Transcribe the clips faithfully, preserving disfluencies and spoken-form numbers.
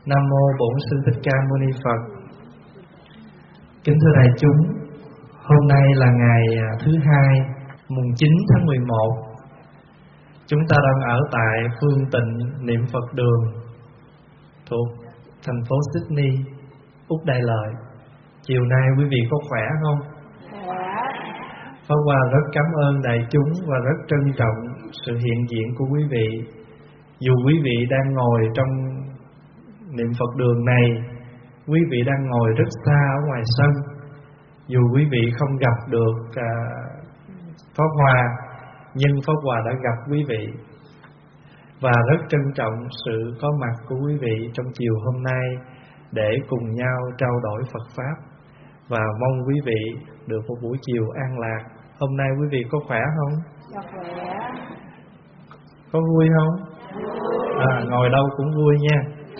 Nam mô Bổn Sư Thích Ca Mâu Ni Phật. Kính thưa đại chúng, hôm nay là ngày thứ hai, mùng chín tháng mười một. Chúng ta đang ở tại Phương Tịnh Niệm Phật Đường thuộc thành phố Sydney, Úc Đại Lợi. Chiều nay quý vị có khỏe không? Pháp Hòa rất cảm ơn đại chúng và rất trân trọng sự hiện diện của quý vị. Dù quý vị đang ngồi trong niệm Phật đường này, quý vị đang ngồi rất xa ở ngoài sân, dù quý vị không gặp được à, Pháp Hòa, nhưng Pháp Hòa đã gặp quý vị và rất trân trọng sự có mặt của quý vị trong chiều hôm nay để cùng nhau trao đổi Phật Pháp, và mong quý vị được một buổi chiều an lạc. Hôm nay quý vị có khỏe không? Dạ khỏe. Có vui không? À, ngồi đâu cũng vui nha.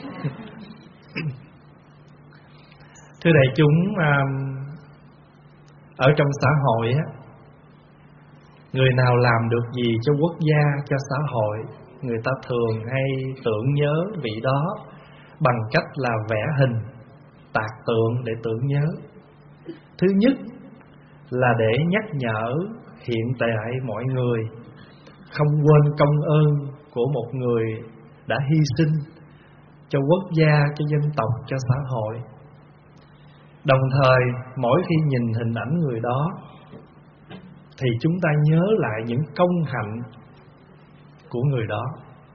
Thưa đại chúng, ở trong xã hội á, người nào làm được gì cho quốc gia, cho xã hội, người ta thường hay tưởng nhớ vị đó bằng cách là vẽ hình, tạc tượng để tưởng nhớ. Thứ nhất là để nhắc nhở hiện tại mọi người không quên công ơn của một người đã hy sinh cho quốc gia, cho dân tộc, cho xã hội. Đồng thời, mỗi khi nhìn hình ảnh người đó thì chúng ta nhớ lại những công hạnh của người đó.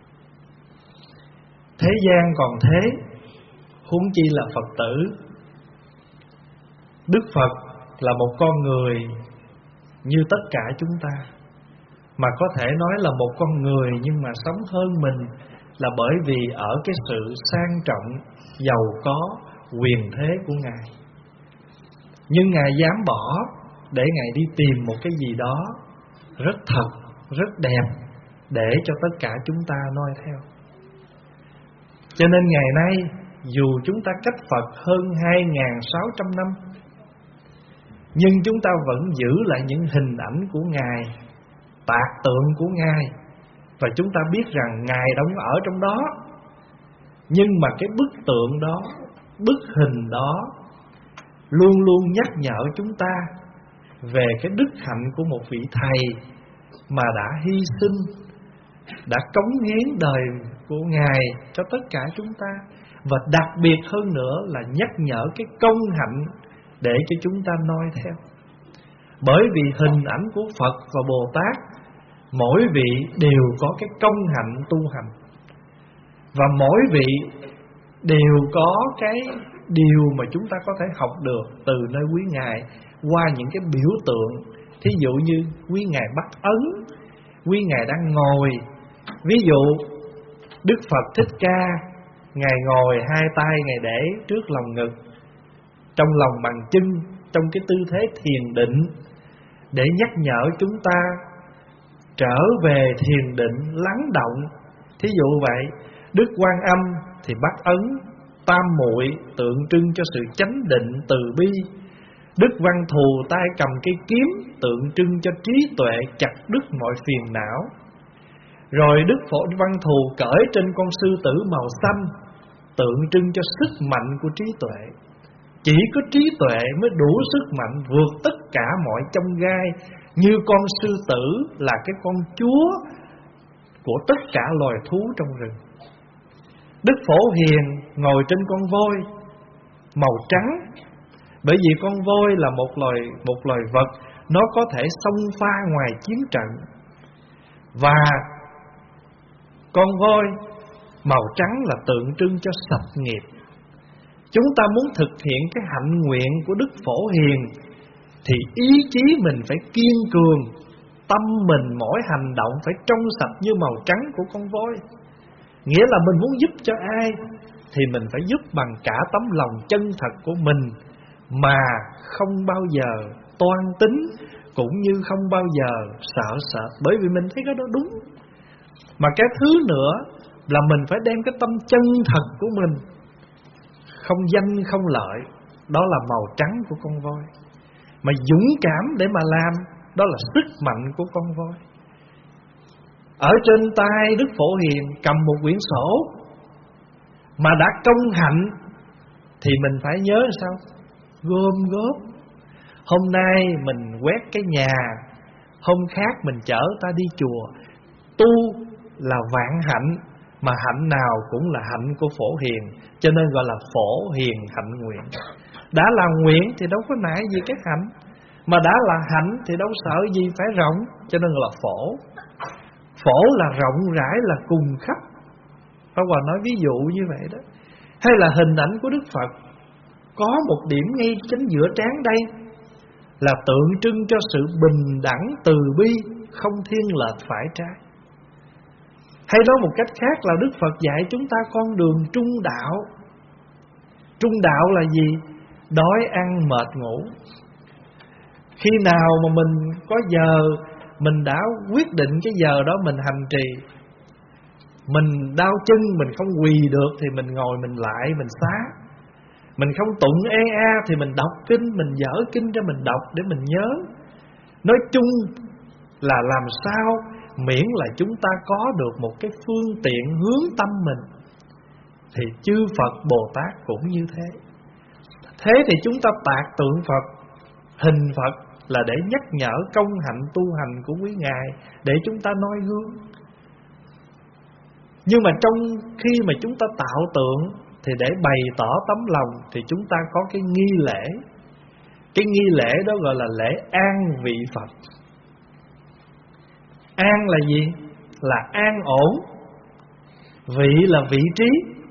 Thế gian còn thế, huống chi là Phật tử. Đức Phật là một con người như tất cả chúng ta, mà có thể nói là một con người nhưng mà sống hơn mình là bởi vì ở cái sự sang trọng, giàu có, quyền thế của Ngài. Nhưng Ngài dám bỏ để Ngài đi tìm một cái gì đó rất thật, rất đẹp để cho tất cả chúng ta noi theo. Cho nên ngày nay, dù chúng ta cách Phật hơn hai nghìn sáu trăm năm, nhưng chúng ta vẫn giữ lại những hình ảnh của Ngài, tạc tượng của Ngài, và chúng ta biết rằng Ngài đóng ở trong đó. Nhưng mà cái bức tượng đó, bức hình đó luôn luôn nhắc nhở chúng ta về cái đức hạnh của một vị thầy mà đã hy sinh, đã cống hiến đời của Ngài cho tất cả chúng ta. Và đặc biệt hơn nữa là nhắc nhở cái công hạnh để cho chúng ta noi theo. Bởi vì hình ảnh của Phật và Bồ Tát, mỗi vị đều có cái công hạnh tu hành, và mỗi vị đều có cái điều mà chúng ta có thể học được từ nơi quý Ngài qua những cái biểu tượng. Thí dụ như quý Ngài bắt ấn, quý Ngài đang ngồi. Ví dụ Đức Phật Thích Ca, Ngài ngồi hai tay Ngài để trước lòng ngực, trong lòng bàn chân, trong cái tư thế thiền định, để nhắc nhở chúng ta trở về thiền định lắng động. Thí dụ vậy, Đức Quan Âm thì bắt ấn tam muội, tượng trưng cho sự chánh định từ bi. Đức Văn Thù tay cầm cây kiếm, tượng trưng cho trí tuệ chặt đứt mọi phiền não. Rồi Đức Phổ Văn Thù cởi trên con sư tử màu xanh, tượng trưng cho sức mạnh của trí tuệ. Chỉ có trí tuệ mới đủ sức mạnh vượt tất cả mọi chông gai, như con sư tử là cái con chúa của tất cả loài thú trong rừng. Đức Phổ Hiền ngồi trên con voi màu trắng, bởi vì con voi là một loài một loài vật, nó có thể xông pha ngoài chiến trận. Và con voi màu trắng là tượng trưng cho sạch nghiệp. Chúng ta muốn thực hiện cái hạnh nguyện của Đức Phổ Hiền thì ý chí mình phải kiên cường, tâm mình mỗi hành động phải trong sạch như màu trắng của con voi. Nghĩa là mình muốn giúp cho ai thì mình phải giúp bằng cả tấm lòng chân thật của mình, mà không bao giờ toan tính, cũng như không bao giờ sợ sợ, bởi vì mình thấy cái đó đúng. Mà cái thứ nữa là mình phải đem cái tâm chân thật của mình, không danh không lợi, đó là màu trắng của con voi. Mà dũng cảm để mà làm, đó là sức mạnh của con voi. Ở trên tay Đức Phổ Hiền cầm một quyển sổ, Mà đã công hạnh thì mình phải nhớ sao? Gom góp. Hôm nay mình quét cái nhà, hôm khác mình chở ta đi chùa. Tu là vạn hạnh, mà hạnh nào cũng là hạnh của Phổ Hiền, cho nên gọi là Phổ Hiền hạnh nguyện. Đã là nguyện thì đâu có nại gì cái hạnh, mà đã là hạnh thì đâu sợ gì phải rộng, cho nên gọi là phổ. Phổ là rộng rãi, là cùng khắp. Pháp Hòa nói ví dụ như vậy đó. Hay là hình ảnh của Đức Phật, có một điểm ngay chính giữa trán đây, là tượng trưng cho sự bình đẳng từ bi, không thiên lệch phải trái. Hay nói một cách khác là Đức Phật dạy chúng ta con đường trung đạo. Trung đạo là gì? Đói ăn mệt ngủ. Khi nào mà mình có giờ, mình đã quyết định cái giờ đó mình hành trì. Mình đau chân, mình không quỳ được thì mình ngồi mình lại, mình xá. Mình không tụng ê a thì mình đọc kinh, mình dở kinh cho mình đọc để mình nhớ. Nói chung là làm sao miễn là chúng ta có được một cái phương tiện hướng tâm mình, thì chư Phật Bồ Tát cũng như thế. Thế thì chúng ta tạc tượng Phật, hình Phật là để nhắc nhở công hạnh tu hành của quý Ngài, để chúng ta noi gương. Nhưng mà trong khi mà chúng ta tạo tượng thì để bày tỏ tấm lòng thì chúng ta có cái nghi lễ. Cái nghi lễ đó gọi là lễ an vị Phật. An là gì? Là an ổn. Vị là vị trí.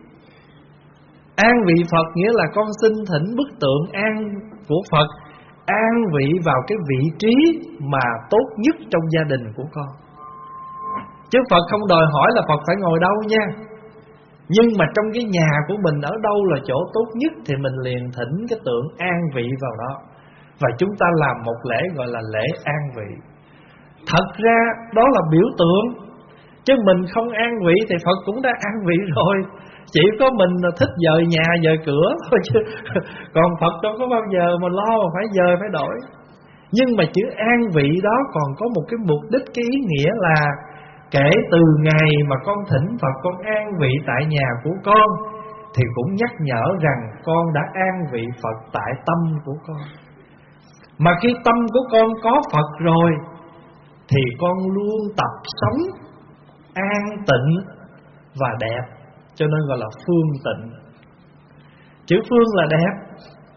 An vị Phật nghĩa là con xin thỉnh bức tượng an của Phật an vị vào cái vị trí mà tốt nhất trong gia đình của con. Chứ Phật không đòi hỏi là Phật phải ngồi đâu nha. Nhưng mà trong cái nhà của mình ở đâu là chỗ tốt nhất thì mình liền thỉnh cái tượng an vị vào đó. Và chúng ta làm một lễ gọi là lễ an vị. Thật ra đó là biểu tượng, chứ mình không an vị thì Phật cũng đã an vị rồi. Chỉ có mình là thích dời nhà dời cửa thôi, chứ còn Phật đâu có bao giờ mà lo mà phải dời phải đổi. Nhưng mà chữ an vị đó còn có một cái mục đích, cái ý nghĩa là kể từ ngày mà con thỉnh Phật, con an vị tại nhà của con, thì cũng nhắc nhở rằng con đã an vị Phật tại tâm của con. Mà khi tâm của con có Phật rồi thì con luôn tập sống an tịnh và đẹp, cho nên gọi là phương tịnh. Chữ phương là đẹp.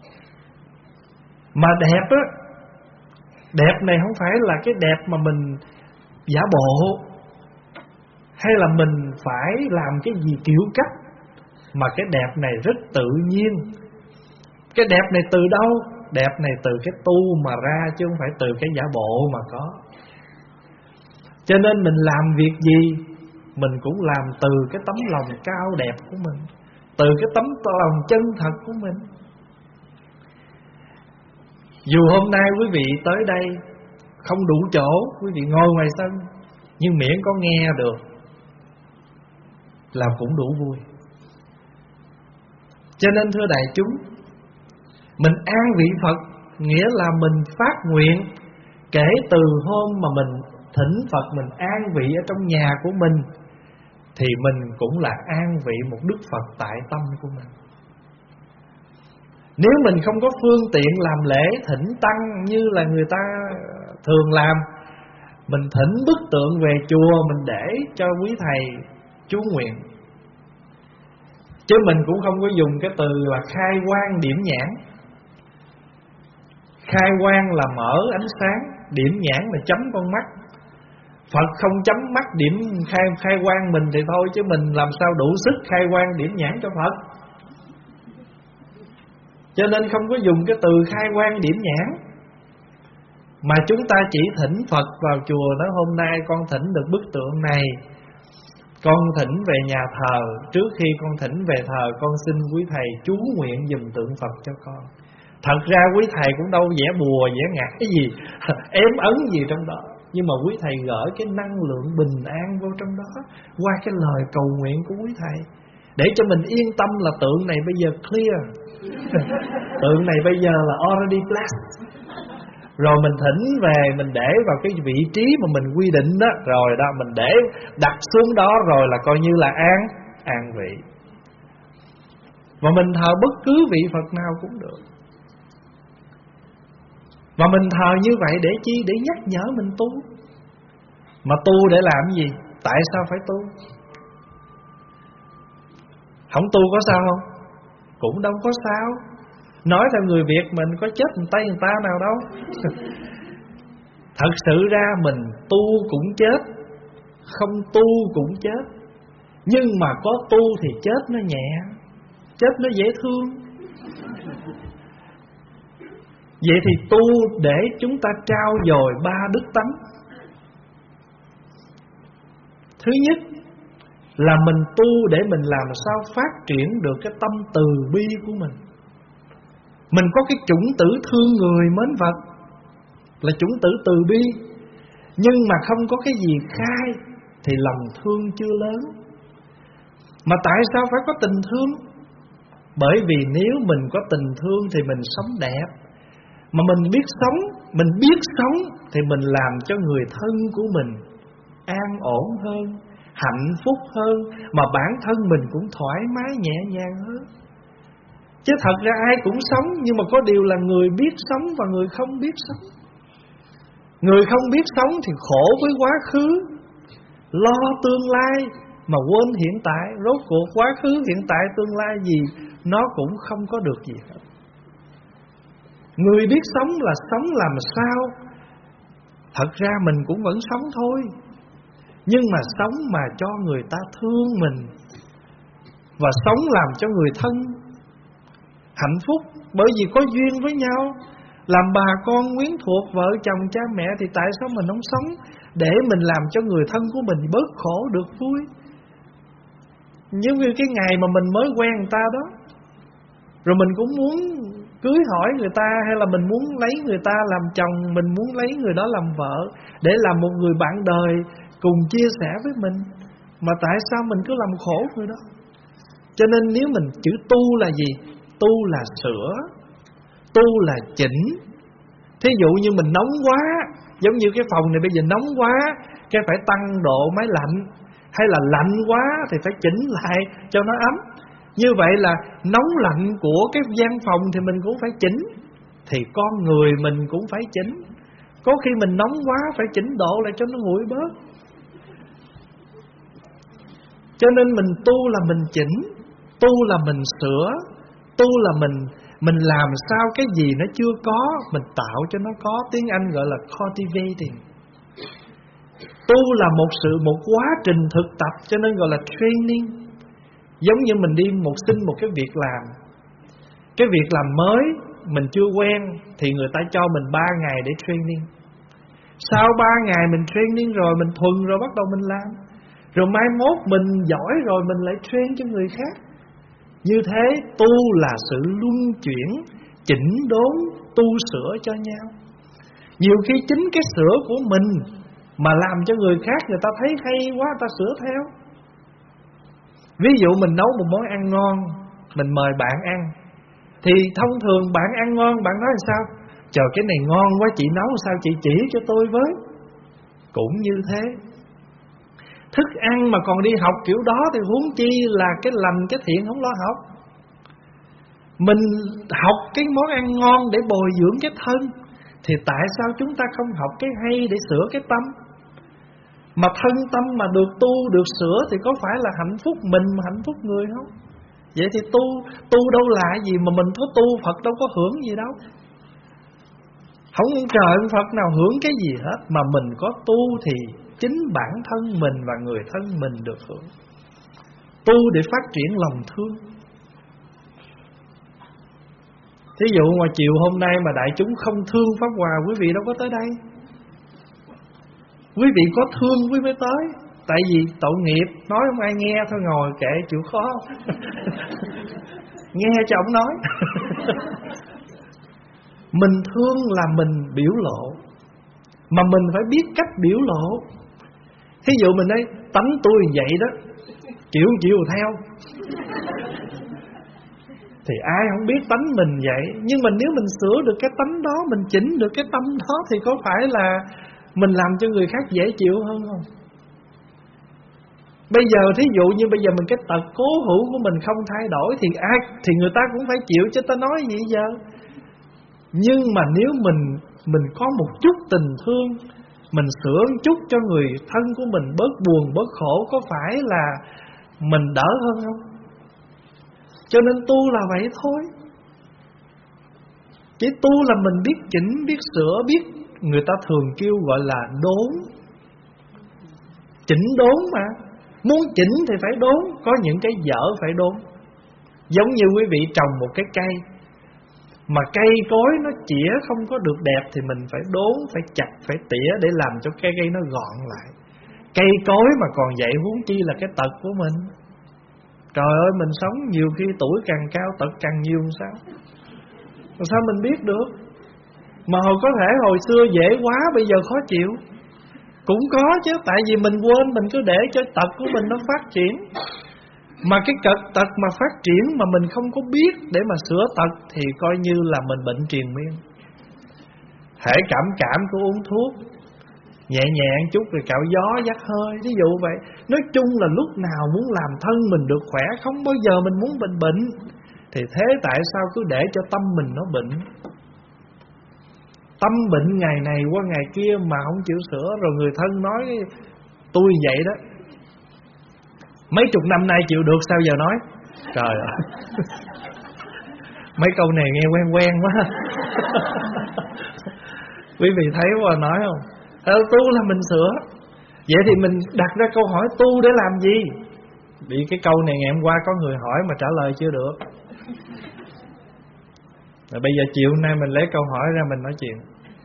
Mà đẹp á, đẹp này không phải là cái đẹp mà mình giả bộ, hay là mình phải làm cái gì kiểu cách, mà cái đẹp này rất tự nhiên. Cái đẹp này từ đâu? Đẹp này từ cái tu mà ra, chứ không phải từ cái giả bộ mà có. Cho nên mình làm việc gì mình cũng làm từ cái tấm lòng cao đẹp của mình, từ cái tấm lòng chân thật của mình. Dù hôm nay quý vị tới đây không đủ chỗ, quý vị ngồi ngoài sân, nhưng miễn có nghe được là cũng đủ vui. Cho nên thưa đại chúng, mình an vị Phật nghĩa là mình phát nguyện kể từ hôm mà mình thỉnh Phật, mình an vị ở trong nhà của mình, thì mình cũng là an vị một Đức Phật tại tâm của mình. Nếu mình không có phương tiện làm lễ thỉnh tăng như là người ta thường làm, mình thỉnh bức tượng về chùa, mình để cho quý thầy chú nguyện. Chứ mình cũng không có dùng cái từ là khai quang điểm nhãn. Khai quang là mở ánh sáng, điểm nhãn là chấm con mắt. Phật không chấm mắt điểm khai, khai quang mình thì thôi, chứ mình làm sao đủ sức khai quang điểm nhãn cho Phật. Cho nên không có dùng cái từ khai quang điểm nhãn, mà chúng ta chỉ thỉnh Phật vào chùa, nói hôm nay con thỉnh được bức tượng này, con thỉnh về nhà thờ. Trước khi con thỉnh về thờ, con xin quý thầy chú nguyện giùm tượng Phật cho con. Thật ra quý thầy cũng đâu vẽ bùa vẽ ngải cái gì ém ấn gì trong đó, nhưng mà quý thầy gửi cái năng lượng bình an vô trong đó qua cái lời cầu nguyện của quý thầy, để cho mình yên tâm là tượng này bây giờ clear. Tượng này bây giờ là already blessed. Rồi mình thỉnh về, mình để vào cái vị trí mà mình quy định đó, rồi đó mình để đặt xuống đó, rồi là coi như là an an vị. Và mình thờ bất cứ vị Phật nào cũng được. Và mình thờ như vậy để chi? Để nhắc nhở mình tu. Mà tu để làm gì? Tại sao phải tu? Không tu có sao không? Cũng đâu có sao. Nói theo người Việt mình có chết người Tây người ta nào đâu. Thật sự ra mình tu cũng chết, không tu cũng chết. Nhưng mà có tu thì chết nó nhẹ, chết nó dễ thương. Vậy thì tu để chúng ta trao dồi ba đức tánh. Thứ nhất là mình tu để mình làm sao phát triển được cái tâm từ bi của mình. Mình có cái chủng tử thương người mến Phật, là chủng tử từ bi. Nhưng mà không có cái gì khai thì lòng thương chưa lớn. Mà tại sao phải có tình thương? Bởi vì nếu mình có tình thương thì mình sống đẹp. Mà mình biết sống, mình biết sống thì mình làm cho người thân của mình an ổn hơn, hạnh phúc hơn, mà bản thân mình cũng thoải mái nhẹ nhàng hơn. Chứ thật ra ai cũng sống, nhưng mà có điều là người biết sống và người không biết sống. Người không biết sống thì khổ với quá khứ, lo tương lai mà quên hiện tại. Rốt cuộc quá khứ, hiện tại, tương lai gì nó cũng không có được gì hết. Người biết sống là sống làm sao. Thật ra mình cũng vẫn sống thôi, nhưng mà sống mà cho người ta thương mình, và sống làm cho người thân hạnh phúc. Bởi vì có duyên với nhau, làm bà con quyến thuộc, vợ chồng cha mẹ, thì tại sao mình không sống để mình làm cho người thân của mình bớt khổ được vui. Giống như cái ngày mà mình mới quen người ta đó, rồi mình cũng muốn cưới hỏi người ta, hay là mình muốn lấy người ta làm chồng, mình muốn lấy người đó làm vợ, để làm một người bạn đời cùng chia sẻ với mình. Mà tại sao mình cứ làm khổ người đó? Cho nên nếu mình chữ tu là gì? Tu là sửa, tu là chỉnh. Thí dụ như mình nóng quá, giống như cái phòng này bây giờ nóng quá, cái phải tăng độ máy lạnh. Hay là lạnh quá thì phải chỉnh lại cho nó ấm. Như vậy là nóng lạnh của cái gian phòng thì mình cũng phải chỉnh. Thì con người mình cũng phải chỉnh. Có khi mình nóng quá phải chỉnh độ lại cho nó nguội bớt. Cho nên mình tu là mình chỉnh, tu là mình sửa, tu là mình mình làm sao cái gì nó chưa có mình tạo cho nó có. Tiếng Anh gọi là cultivating. Tu là một sự một quá trình thực tập, cho nên gọi là training. Giống như mình đi một xin một cái việc làm, cái việc làm mới mình chưa quen thì người ta cho mình ba ngày để training. Sau ba ngày mình training rồi, mình thuần rồi, bắt đầu mình làm. Rồi mai mốt mình giỏi rồi mình lại train cho người khác. Như thế tu là sự luân chuyển, chỉnh đốn, tu sửa cho nhau. Nhiều khi chính cái sửa của mình mà làm cho người khác người ta thấy hay quá, người ta sửa theo. Ví dụ mình nấu một món ăn ngon, mình mời bạn ăn, thì thông thường bạn ăn ngon, bạn nói sao? Trời, cái này ngon quá, chị nấu sao chị chỉ cho tôi với. Cũng như thế, thức ăn mà còn đi học kiểu đó thì huống chi là cái lành cái thiện không lo học. Mình học cái món ăn ngon để bồi dưỡng cái thân, thì tại sao chúng ta không học cái hay để sửa cái tâm? Mà thân tâm mà được tu, được sửa thì có phải là hạnh phúc mình mà hạnh phúc người không? Vậy thì tu tu đâu là gì mà mình có tu, Phật đâu có hưởng gì đâu. Không trời Phật nào hưởng cái gì hết. Mà mình có tu thì chính bản thân mình và người thân mình được hưởng. Tu để phát triển lòng thương. Thí dụ ngoài chiều hôm nay mà đại chúng không thương Pháp Hòa, quý vị đâu có tới đây. Quý vị có thương quý mới tới. Tại vì tội nghiệp, nói không ai nghe, thôi ngồi kệ chịu khó. Nghe cho ông nói. Mình thương là mình biểu lộ, mà mình phải biết cách biểu lộ. Thí dụ mình nói tánh tôi vậy đó, chịu chịu theo, thì ai không biết tánh mình vậy. Nhưng mà nếu mình sửa được cái tánh đó, mình chỉnh được cái tâm đó, thì có phải là mình làm cho người khác dễ chịu hơn không? Bây giờ thí dụ như bây giờ mình cái tật cố hữu của mình không thay đổi thì ai thì người ta cũng phải chịu, chứ ta nói gì giờ. Nhưng mà nếu mình mình có một chút tình thương, mình sửa một chút cho người thân của mình bớt buồn bớt khổ, có phải là mình đỡ hơn không? Cho nên tu là vậy thôi. Chỉ tu là mình biết chỉnh, biết sửa, biết, người ta thường kêu gọi là đốn. Chỉnh đốn mà. Muốn chỉnh thì phải đốn. Có những cái dở phải đốn. Giống như quý vị trồng một cái cây, mà cây cối nó chĩa không có được đẹp thì mình phải đốn, phải chặt, phải tỉa để làm cho cây cây nó gọn lại. Cây cối mà còn vậy huống chi là cái tật của mình. Trời ơi, mình sống nhiều khi tuổi càng cao tật càng nhiều sao? Làm sao mình biết được? Mà hồi có thể hồi xưa dễ quá, bây giờ khó chịu. Cũng có chứ, tại vì mình quên, mình cứ để cho tật của mình nó phát triển. Mà cái cật tật mà phát triển mà mình không có biết để mà sửa tật thì coi như là mình bệnh triền miên. Hễ cảm cảm cứ uống thuốc nhẹ nhẹ chút rồi cạo gió dắt hơi, ví dụ vậy. Nói chung là lúc nào muốn làm thân mình được khỏe, không bao giờ mình muốn bệnh bệnh. Thì thế tại sao cứ để cho tâm mình nó bệnh? Tâm bệnh ngày này qua ngày kia mà không chịu sửa, rồi người thân nói tôi vậy đó. Mấy chục năm nay chịu được sao giờ nói? Trời ơi. Mấy câu này nghe quen quen quá. Quý vị thấy qua nói không? Ờ, tu là mình sửa. Vậy thì mình đặt ra câu hỏi tu để làm gì? Bị cái câu này ngày hôm qua có người hỏi mà trả lời chưa được. Rồi bây giờ chiều nay mình lấy câu hỏi ra mình nói chuyện.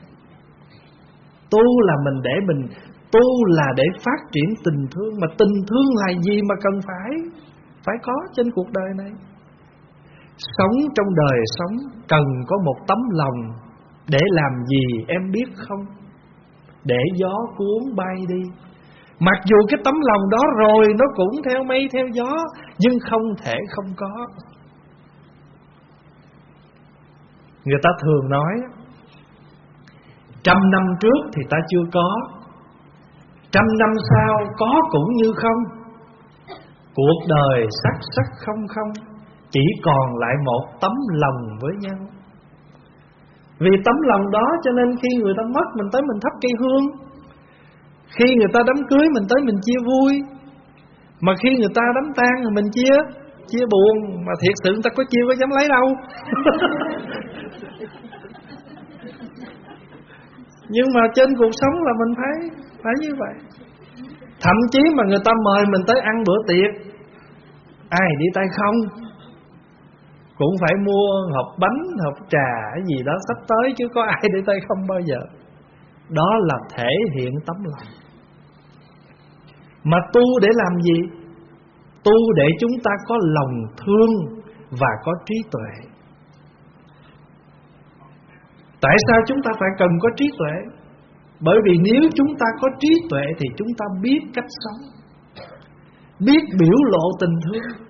Tu là mình để mình tu là để phát triển tình thương. Mà tình thương là gì mà cần phải Phải có trên cuộc đời này. Sống trong đời sống cần có một tấm lòng. Để làm gì em biết không? Để gió cuốn bay đi. Mặc dù cái tấm lòng đó rồi nó cũng theo mây theo gió, nhưng không thể không có. Người ta thường nói trăm năm trước thì ta chưa có, trăm năm sau có cũng như không. Cuộc đời sắc sắc không không, chỉ còn lại một tấm lòng với nhau. Vì tấm lòng đó cho nên khi người ta mất mình tới mình thắp cây hương, khi người ta đám cưới mình tới mình chia vui, mà khi người ta đám tang thì mình chia chia buồn. Mà thiệt sự người ta có chia có dám lấy đâu. Nhưng mà trên cuộc sống là mình phải phải như vậy. Thậm chí mà người ta mời mình tới ăn bữa tiệc, ai đi tay không cũng phải mua hộp bánh, hộp trà cái gì đó sắp tới, chứ có ai đi tay không bao giờ. Đó là thể hiện tấm lòng. Mà tu để làm gì? Tu để chúng ta có lòng thương và có trí tuệ. Tại sao chúng ta phải cần có trí tuệ? Bởi vì nếu chúng ta có trí tuệ thì chúng ta biết cách sống, biết biểu lộ tình thương.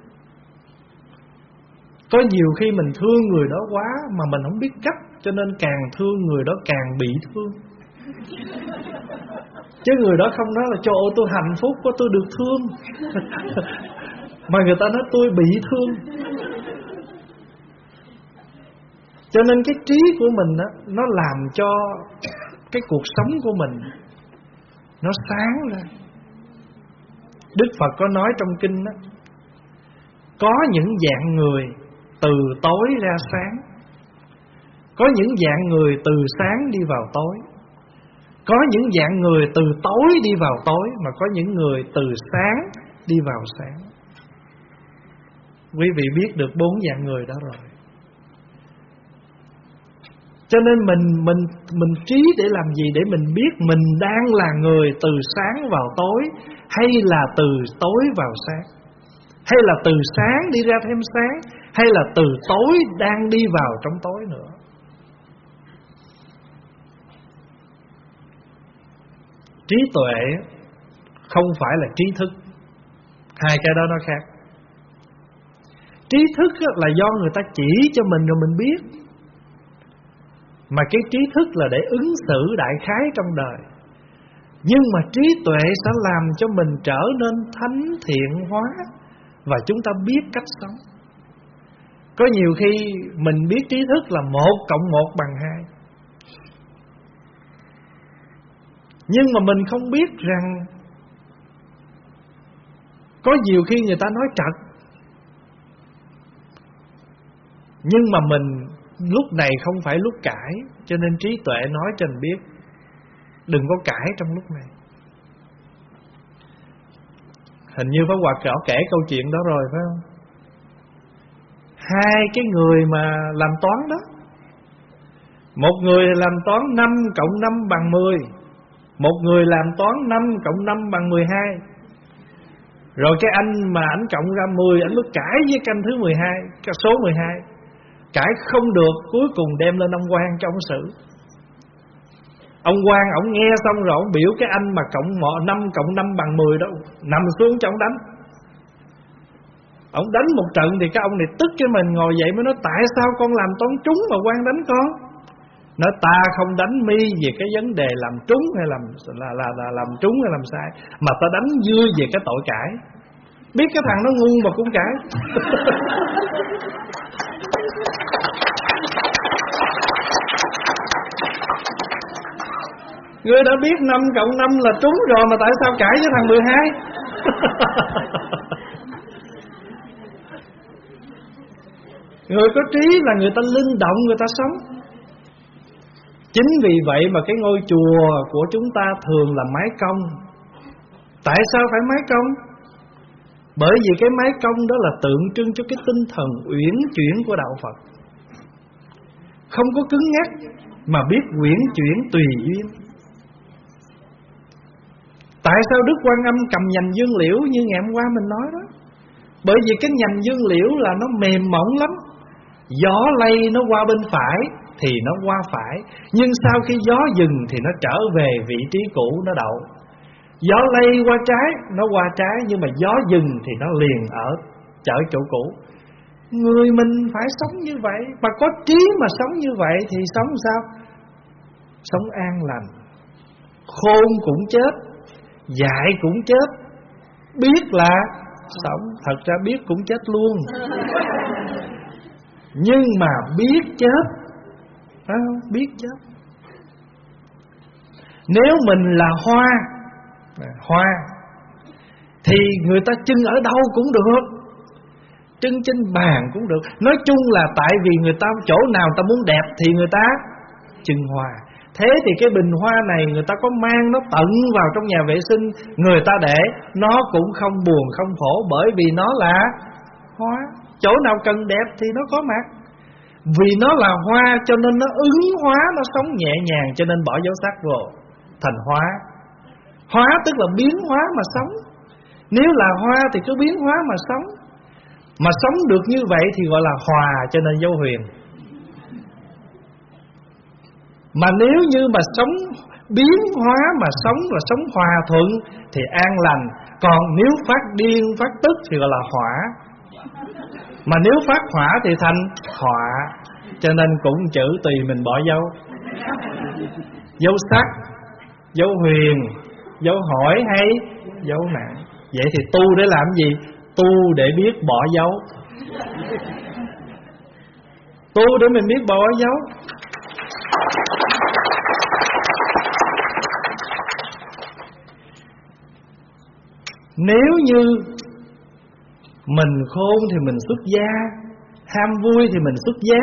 Có nhiều khi mình thương người đó quá mà mình không biết cách, cho nên càng thương người đó càng bị thương. Chứ người đó không nói là trời ơi tôi hạnh phúc quá, tôi được thương. Mà người ta nói tôi bị thương. Cho nên cái trí của mình á, nó làm cho cái cuộc sống của mình nó sáng ra. Đức Phật có nói trong kinh đó, có những dạng người từ tối ra sáng, có những dạng người từ sáng đi vào tối, có những dạng người từ tối đi vào tối, mà có những người từ sáng đi vào sáng. Quý vị biết được bốn dạng người đó rồi. Cho nên mình mình mình trí để làm gì? Để mình biết mình đang là người từ sáng vào tối, hay là từ tối vào sáng, hay là từ sáng đi ra thêm sáng, hay là từ tối đang đi vào trong tối nữa. Trí tuệ không phải là trí thức. Hai cái đó nó khác. Trí thức là do người ta chỉ cho mình rồi mình biết. Mà cái trí thức là để ứng xử đại khái trong đời. Nhưng mà trí tuệ sẽ làm cho mình trở nên thánh thiện hóa, và chúng ta biết cách sống. Có nhiều khi mình biết trí thức là một cộng một bằng hai, nhưng mà mình không biết rằng có nhiều khi người ta nói trật. Nhưng mà mình lúc này không phải lúc cãi, cho nên trí tuệ nói cho mình biết đừng có cãi trong lúc này. Hình như Pháp Hòa có kể câu chuyện đó rồi phải không? Hai cái người mà làm toán đó, một người làm toán năm cộng năm bằng mười, một người làm toán năm cộng năm bằng mười hai. Rồi cái anh mà ảnh cộng ra mười, ảnh mới cãi với cái anh thứ mười hai, cái số mười hai. Cãi không được, cuối cùng đem lên ông quan cho ông xử. Ông quan ổng nghe xong rồi ổng biểu cái anh mà cộng năm cộng năm bằng mười đó nằm xuống cho ổng đánh. Ông đánh một trận thì cái ông này tức cái mình ngồi dậy mới nói: tại sao con làm toán trúng mà quan đánh con? Nói: ta không đánh mi về cái vấn đề làm trúng hay làm là, là, là làm trúng hay làm sai, mà ta đánh dưa về cái tội cãi. Biết cái thằng nó ngu mà cũng cãi. Ngươi đã biết năm cộng năm là trúng rồi mà tại sao cãi với thằng mười hai? Người có trí là người ta linh động, người ta sống. Chính vì vậy mà cái ngôi chùa của chúng ta thường là mái cong. Tại sao phải mái cong? Bởi vì cái mái cong đó là tượng trưng cho cái tinh thần uyển chuyển của đạo Phật. Không có cứng nhắc, mà biết uyển chuyển tùy duyên. Tại sao Đức Quan Âm cầm nhành dương liễu như ngày hôm qua mình nói đó? Bởi vì cái nhành dương liễu là nó mềm mỏng lắm. Gió lay nó qua bên phải thì nó qua phải, nhưng sau khi gió dừng thì nó trở về vị trí cũ nó đậu. Gió lay qua trái, nó qua trái, nhưng mà gió dừng thì nó liền ở trở chỗ cũ. Người mình phải sống như vậy, mà có trí mà sống như vậy thì sống sao? Sống an lành. Khôn cũng chết, dại cũng chết, biết là sống. Thật ra biết cũng chết luôn, nhưng mà biết chết, phải không? Biết chết. Nếu mình là hoa, hoa thì người ta trưng ở đâu cũng được, trưng trên bàn cũng được. Nói chung là tại vì người ta chỗ nào ta muốn đẹp thì người ta trưng hoa. Thế thì cái bình hoa này người ta có mang nó tận vào trong nhà vệ sinh, người ta để nó cũng không buồn không khổ, bởi vì nó là hoa. Chỗ nào cần đẹp thì nó có mặt. Vì nó là hoa cho nên nó ứng hóa, nó sống nhẹ nhàng, cho nên bỏ dấu sắc vô thành hóa. Hóa tức là biến hóa mà sống. Nếu là hoa thì cứ biến hóa mà sống. Mà sống được như vậy thì gọi là hòa, cho nên dấu huyền. Mà nếu như mà sống biến hóa mà sống là sống hòa thuận thì an lành. Còn nếu phát điên phát tức thì gọi là hỏa. Mà nếu phát hỏa thì thành họa. Cho nên cũng chữ tùy mình bỏ dấu. Dấu sắc, dấu huyền, dấu hỏi hay dấu nạn. Vậy thì tu để làm gì? Tu để biết bỏ dấu. Tu để mình biết bỏ dấu. Nếu như mình khôn thì mình xuất gia, ham vui thì mình xuất giá,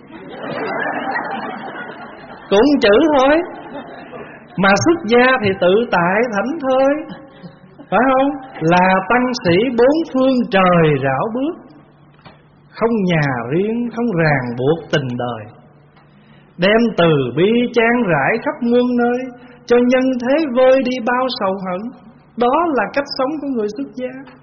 cũng chữ thôi. Mà xuất gia thì tự tại thảnh thơi, phải không? Là tăng sĩ bốn phương trời rảo bước, không nhà riêng, không ràng buộc tình đời, đem từ bi chan rải khắp muôn nơi, cho nhân thế vơi đi bao sầu hận. Đó là cách sống của người xuất gia.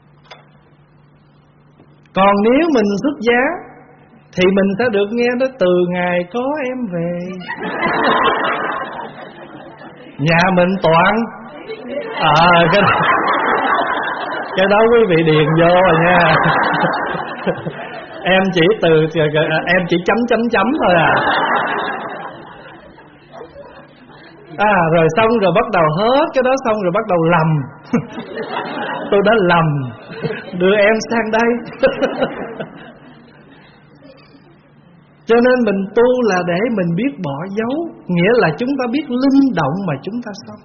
Còn nếu mình xuất gia thì mình sẽ được nghe đó: từ ngày có em về, nhà mình toàn à, cái, cái đó quý vị điền vô rồi nha. Em chỉ từ em chỉ chấm chấm chấm thôi à. À rồi xong rồi bắt đầu hết cái đó xong rồi bắt đầu lầm. Tôi đã lầm, đưa em sang đây. Cho nên mình tu là để mình biết bỏ dấu, nghĩa là chúng ta biết linh động mà chúng ta sống.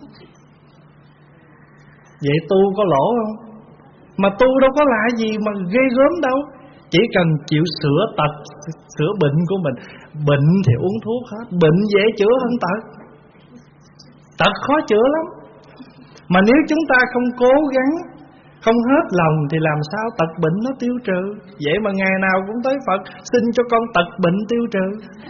Vậy tu có lỗ không? Mà tu đâu có lạ gì mà ghê gớm đâu. Chỉ cần chịu sửa tật, sửa bệnh của mình. Bệnh thì uống thuốc hết, bệnh dễ chữa hơn tật. Tật khó chữa lắm. Mà nếu chúng ta không cố gắng, không hết lòng thì làm sao tật bệnh nó tiêu trừ. Vậy mà ngày nào cũng tới Phật xin cho con tật bệnh tiêu trừ.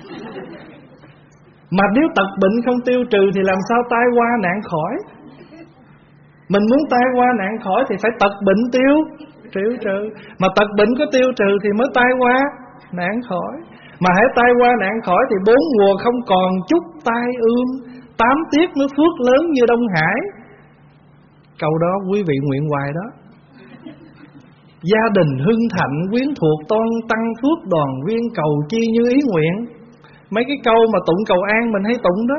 Mà nếu tật bệnh không tiêu trừ thì làm sao tai qua nạn khỏi. Mình muốn tai qua nạn khỏi thì phải tật bệnh tiêu tiêu trừ. Mà tật bệnh có tiêu trừ thì mới tai qua nạn khỏi. Mà hãy tai qua nạn khỏi thì bốn mùa không còn chút tai ương, tám tiết mới phước lớn như Đông Hải. Câu đó quý vị nguyện hoài đó. Gia đình hưng thạnh, quyến thuộc toan tăng phước, đoàn viên cầu chi như ý nguyện. Mấy cái câu mà tụng cầu an mình hay tụng đó.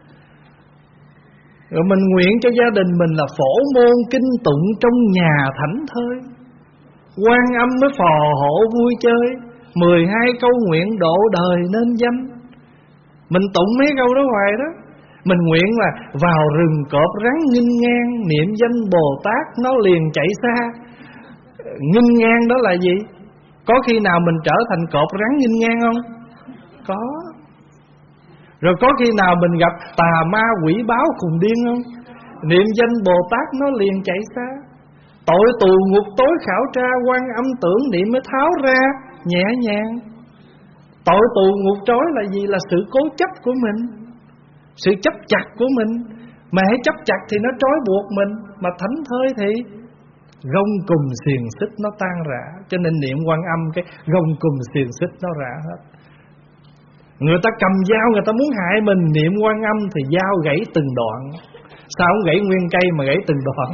Rồi mình nguyện cho gia đình mình là phổ môn kinh tụng trong nhà thảnh thơi, Quan Âm mới phò hộ vui chơi, mười hai câu nguyện độ đời nên danh. Mình tụng mấy câu đó hoài đó. Mình nguyện là vào rừng cọp rắn nghinh ngang, niệm danh Bồ Tát nó liền chạy xa. Nghinh ngang đó là gì? Có khi nào mình trở thành cọp rắn nghinh ngang không? Có. Rồi có khi nào mình gặp tà ma quỷ báo khùng điên không? Niệm danh Bồ Tát nó liền chạy xa. Tội tù ngục tối khảo tra, Quan Âm tưởng niệm mới tháo ra nhẹ nhàng. Tội tù ngục trói là gì? Là sự cố chấp của mình, sự chấp chặt của mình. Mà hãy chấp chặt thì nó trói buộc mình. Mà thảnh thơi thì gông cùm xiềng xích nó tan rã. Cho nên niệm Quan Âm cái gông cùm xiềng xích nó rã hết. Người ta cầm dao người ta muốn hại mình, niệm Quan Âm thì dao gãy từng đoạn. Sao không gãy nguyên cây mà gãy từng đoạn?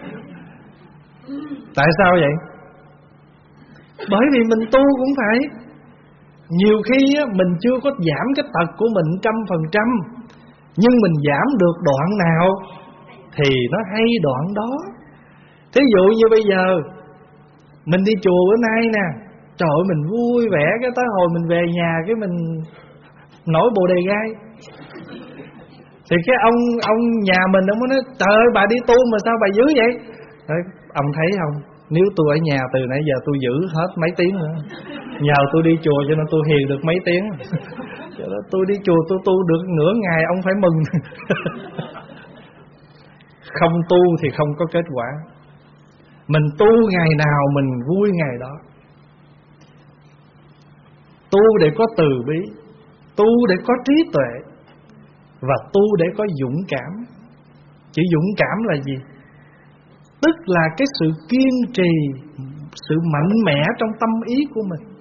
Tại sao vậy? Bởi vì mình tu cũng phải. Nhiều khi mình chưa có giảm cái tật của mình trăm phần trăm, nhưng mình giảm được đoạn nào thì nó hay đoạn đó. Thí dụ như bây giờ mình đi chùa bữa nay nè, trời ơi mình vui vẻ, cái tới hồi mình về nhà cái mình nổi bồ đề gai. Thì cái ông ông nhà mình ông mới nói trời ơi bà đi tu mà sao bà dữ vậy? Đấy, ông thấy không? Nếu tôi ở nhà từ nãy giờ tôi giữ hết mấy tiếng nữa. Nhờ tôi đi chùa cho nên tôi hiền được mấy tiếng. Cho nên tôi đi chùa tôi tu được nửa ngày ông phải mừng. Không tu thì không có kết quả. Mình tu ngày nào mình vui ngày đó. Tu để có từ bi, tu để có trí tuệ, và tu để có dũng cảm. Chữ dũng cảm là gì? Tức là cái sự kiên trì, sự mạnh mẽ trong tâm ý của mình.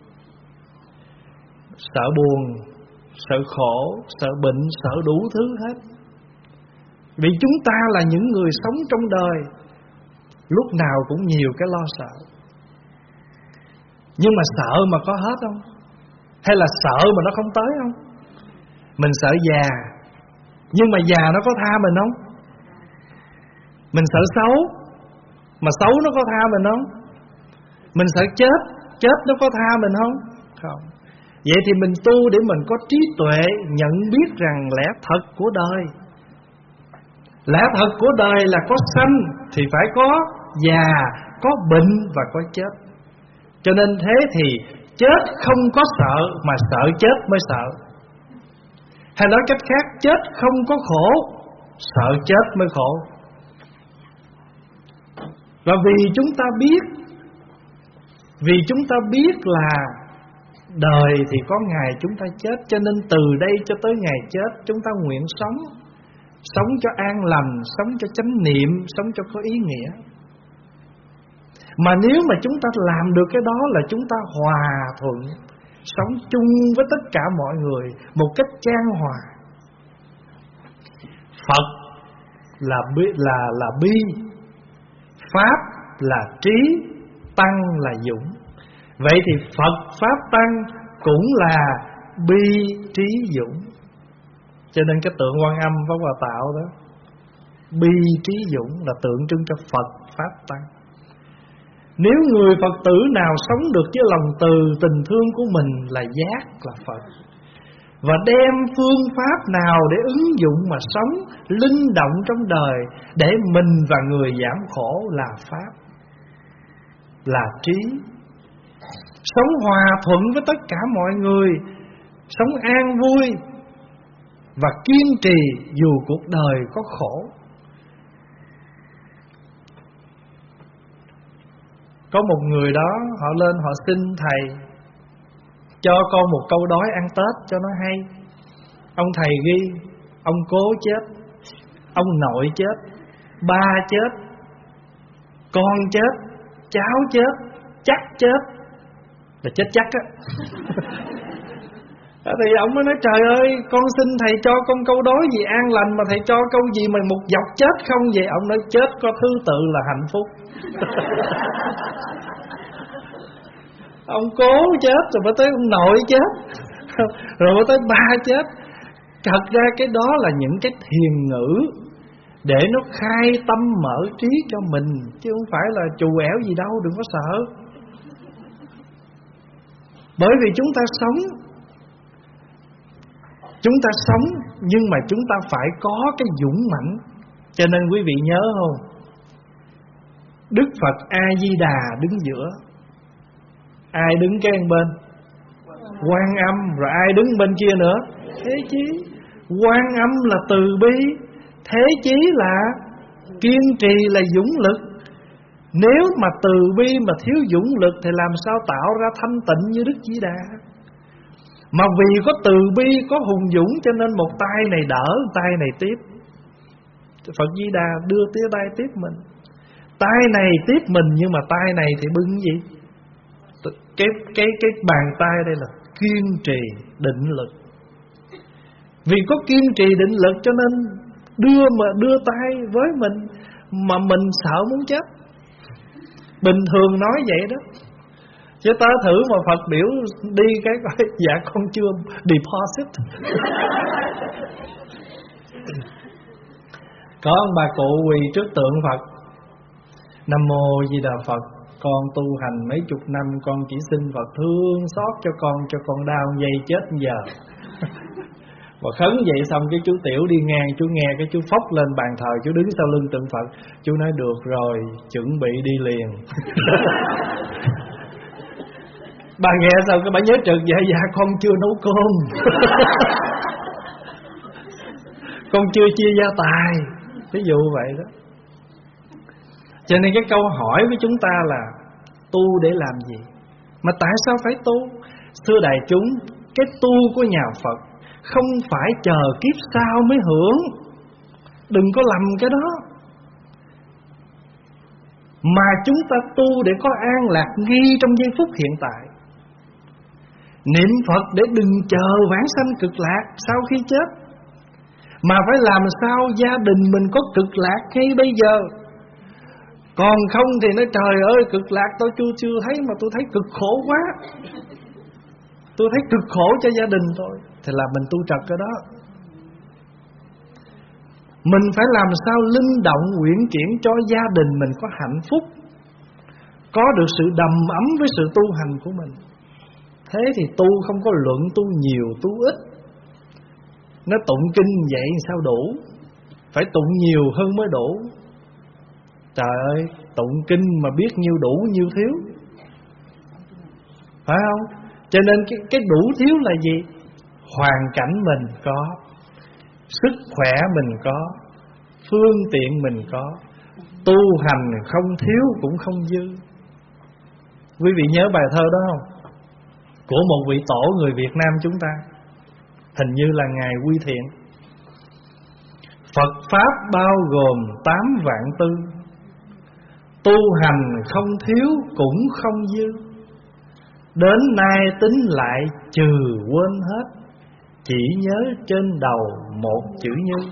Sợ buồn, sợ khổ, sợ bệnh, sợ đủ thứ hết. Vì chúng ta là những người sống trong đời, lúc nào cũng nhiều cái lo sợ. Nhưng mà sợ mà có hết không? Hay là sợ mà nó không tới không? Mình sợ già, nhưng mà già nó có tha mình không? Mình sợ xấu, mà xấu nó có tha mình không? Mình sợ chết, chết nó có tha mình không? Không. Vậy thì mình tu để mình có trí tuệ, nhận biết rằng lẽ thật của đời. Lẽ thật của đời là có sanh thì phải có già, có bệnh và có chết. Cho nên thế thì chết không có sợ, mà sợ chết mới sợ. Hay nói cách khác, chết không có khổ, sợ chết mới khổ. Và vì chúng ta biết, vì chúng ta biết là đời thì có ngày chúng ta chết, cho nên từ đây cho tới ngày chết chúng ta nguyện sống, sống cho an lành, sống cho chánh niệm, sống cho có ý nghĩa. Mà nếu mà chúng ta làm được cái đó là chúng ta hòa thuận, sống chung với tất cả mọi người một cách chan hòa. Phật là bi, là là bi, Pháp là trí, Tăng là dũng. Vậy thì Phật, Pháp, Tăng cũng là bi, trí, dũng. Cho nên cái tượng Quan Âm Pháp Hòa tạo đó, bi trí dũng là tượng trưng cho Phật Pháp Tăng. Nếu người Phật tử nào sống được với lòng từ tình thương của mình là giác là Phật. Và đem phương pháp nào để ứng dụng mà sống linh động trong đời để mình và người giảm khổ là Pháp, là trí. Sống hòa thuận với tất cả mọi người, sống an vui và kiên trì dù cuộc đời có khổ. Có một người đó, họ lên họ xin thầy cho con một câu đói ăn Tết cho nó hay. Ông thầy ghi: ông cố chết, ông nội chết, ba chết, con chết, cháu chết, chắc chết. Là chết chắc á. Thì ông mới nói trời ơi, con xin thầy cho con câu đói gì an lành, mà thầy cho câu gì mà một dọc chết không vậy? Ông nói chết có thứ tự là hạnh phúc. Ông cố chết rồi mới tới ông nội chết, rồi mới tới ba chết. Thật ra cái đó là những cái thiền ngữ để nó khai tâm mở trí cho mình, chứ không phải là trù ẻo gì đâu, đừng có sợ. Bởi vì chúng ta sống, chúng ta sống nhưng mà chúng ta phải có cái dũng mãnh. Cho nên quý vị nhớ không, Đức Phật A Di Đà đứng giữa, ai đứng cái bên? Quan Âm. Rồi ai đứng bên kia nữa? Thế Chí. Quan Âm là từ bi, Thế Chí là kiên trì, là dũng lực. Nếu mà từ bi mà thiếu dũng lực thì làm sao tạo ra thanh tịnh như Đức Di Đà? Mà vì có từ bi, có hùng dũng cho nên một tay này đỡ, tay này tiếp. Phật Di Đà đưa tới tay tiếp mình. Tay này tiếp mình nhưng mà tay này thì bưng gì? Cái, cái, cái bàn tay đây là kiên trì, định lực. Vì có kiên trì, định lực cho nên đưa mà đưa tay với mình mà mình sợ muốn chết. Bình thường nói vậy đó, chứ ta thử mà Phật biểu đi cái coi, dạ con chưa deposit. Có ông bà cụ quỳ trước tượng Phật: Nam Mô Di Đà Phật, con tu hành mấy chục năm, con chỉ xin Phật thương xót cho con, cho con đau dây chết giờ. Và khấn vậy xong cái chú Tiểu đi ngang, chú nghe cái chú phóc lên bàn thờ, chú đứng sau lưng tượng Phật. Chú nói được rồi, chuẩn bị đi liền. Bà nghe xong cái bà nhớ trực: Dạ dạ con chưa nấu cơm. Con chưa chia gia tài. Ví dụ vậy đó. Cho nên cái câu hỏi với chúng ta là tu để làm gì? Mà tại sao phải tu? Thưa đại chúng, cái tu của nhà Phật không phải chờ kiếp sau mới hưởng. Đừng có lầm cái đó. Mà chúng ta tu để có an lạc ngay trong giây phút hiện tại. Niệm Phật để đừng chờ vãng sanh cực lạc sau khi chết, mà phải làm sao gia đình mình có cực lạc ngay bây giờ. Còn không thì nói trời ơi, cực lạc tôi chưa chưa thấy mà tôi thấy cực khổ quá, tôi thấy cực khổ cho gia đình tôi, thì là mình tu trật cái đó. Mình phải làm sao linh động uyển chuyển cho gia đình mình có hạnh phúc, có được sự đầm ấm với sự tu hành của mình. Thế thì tu không có luận tu nhiều tu ít. Nó tụng kinh vậy sao đủ? Phải tụng nhiều hơn mới đủ. Trời ơi, tụng kinh mà biết nhiêu đủ nhiêu thiếu, phải không? Cho nên cái, cái đủ thiếu là gì? Hoàn cảnh mình có, sức khỏe mình có, phương tiện mình có, tu hành không thiếu cũng không dư. Quý vị nhớ bài thơ đó không? Của một vị tổ người Việt Nam chúng ta, hình như là Ngài Quy Thiện: Phật Pháp bao gồm tám vạn tư, tu hành không thiếu cũng không dư, đến nay tính lại trừ quên hết, chỉ nhớ trên đầu một chữ Như.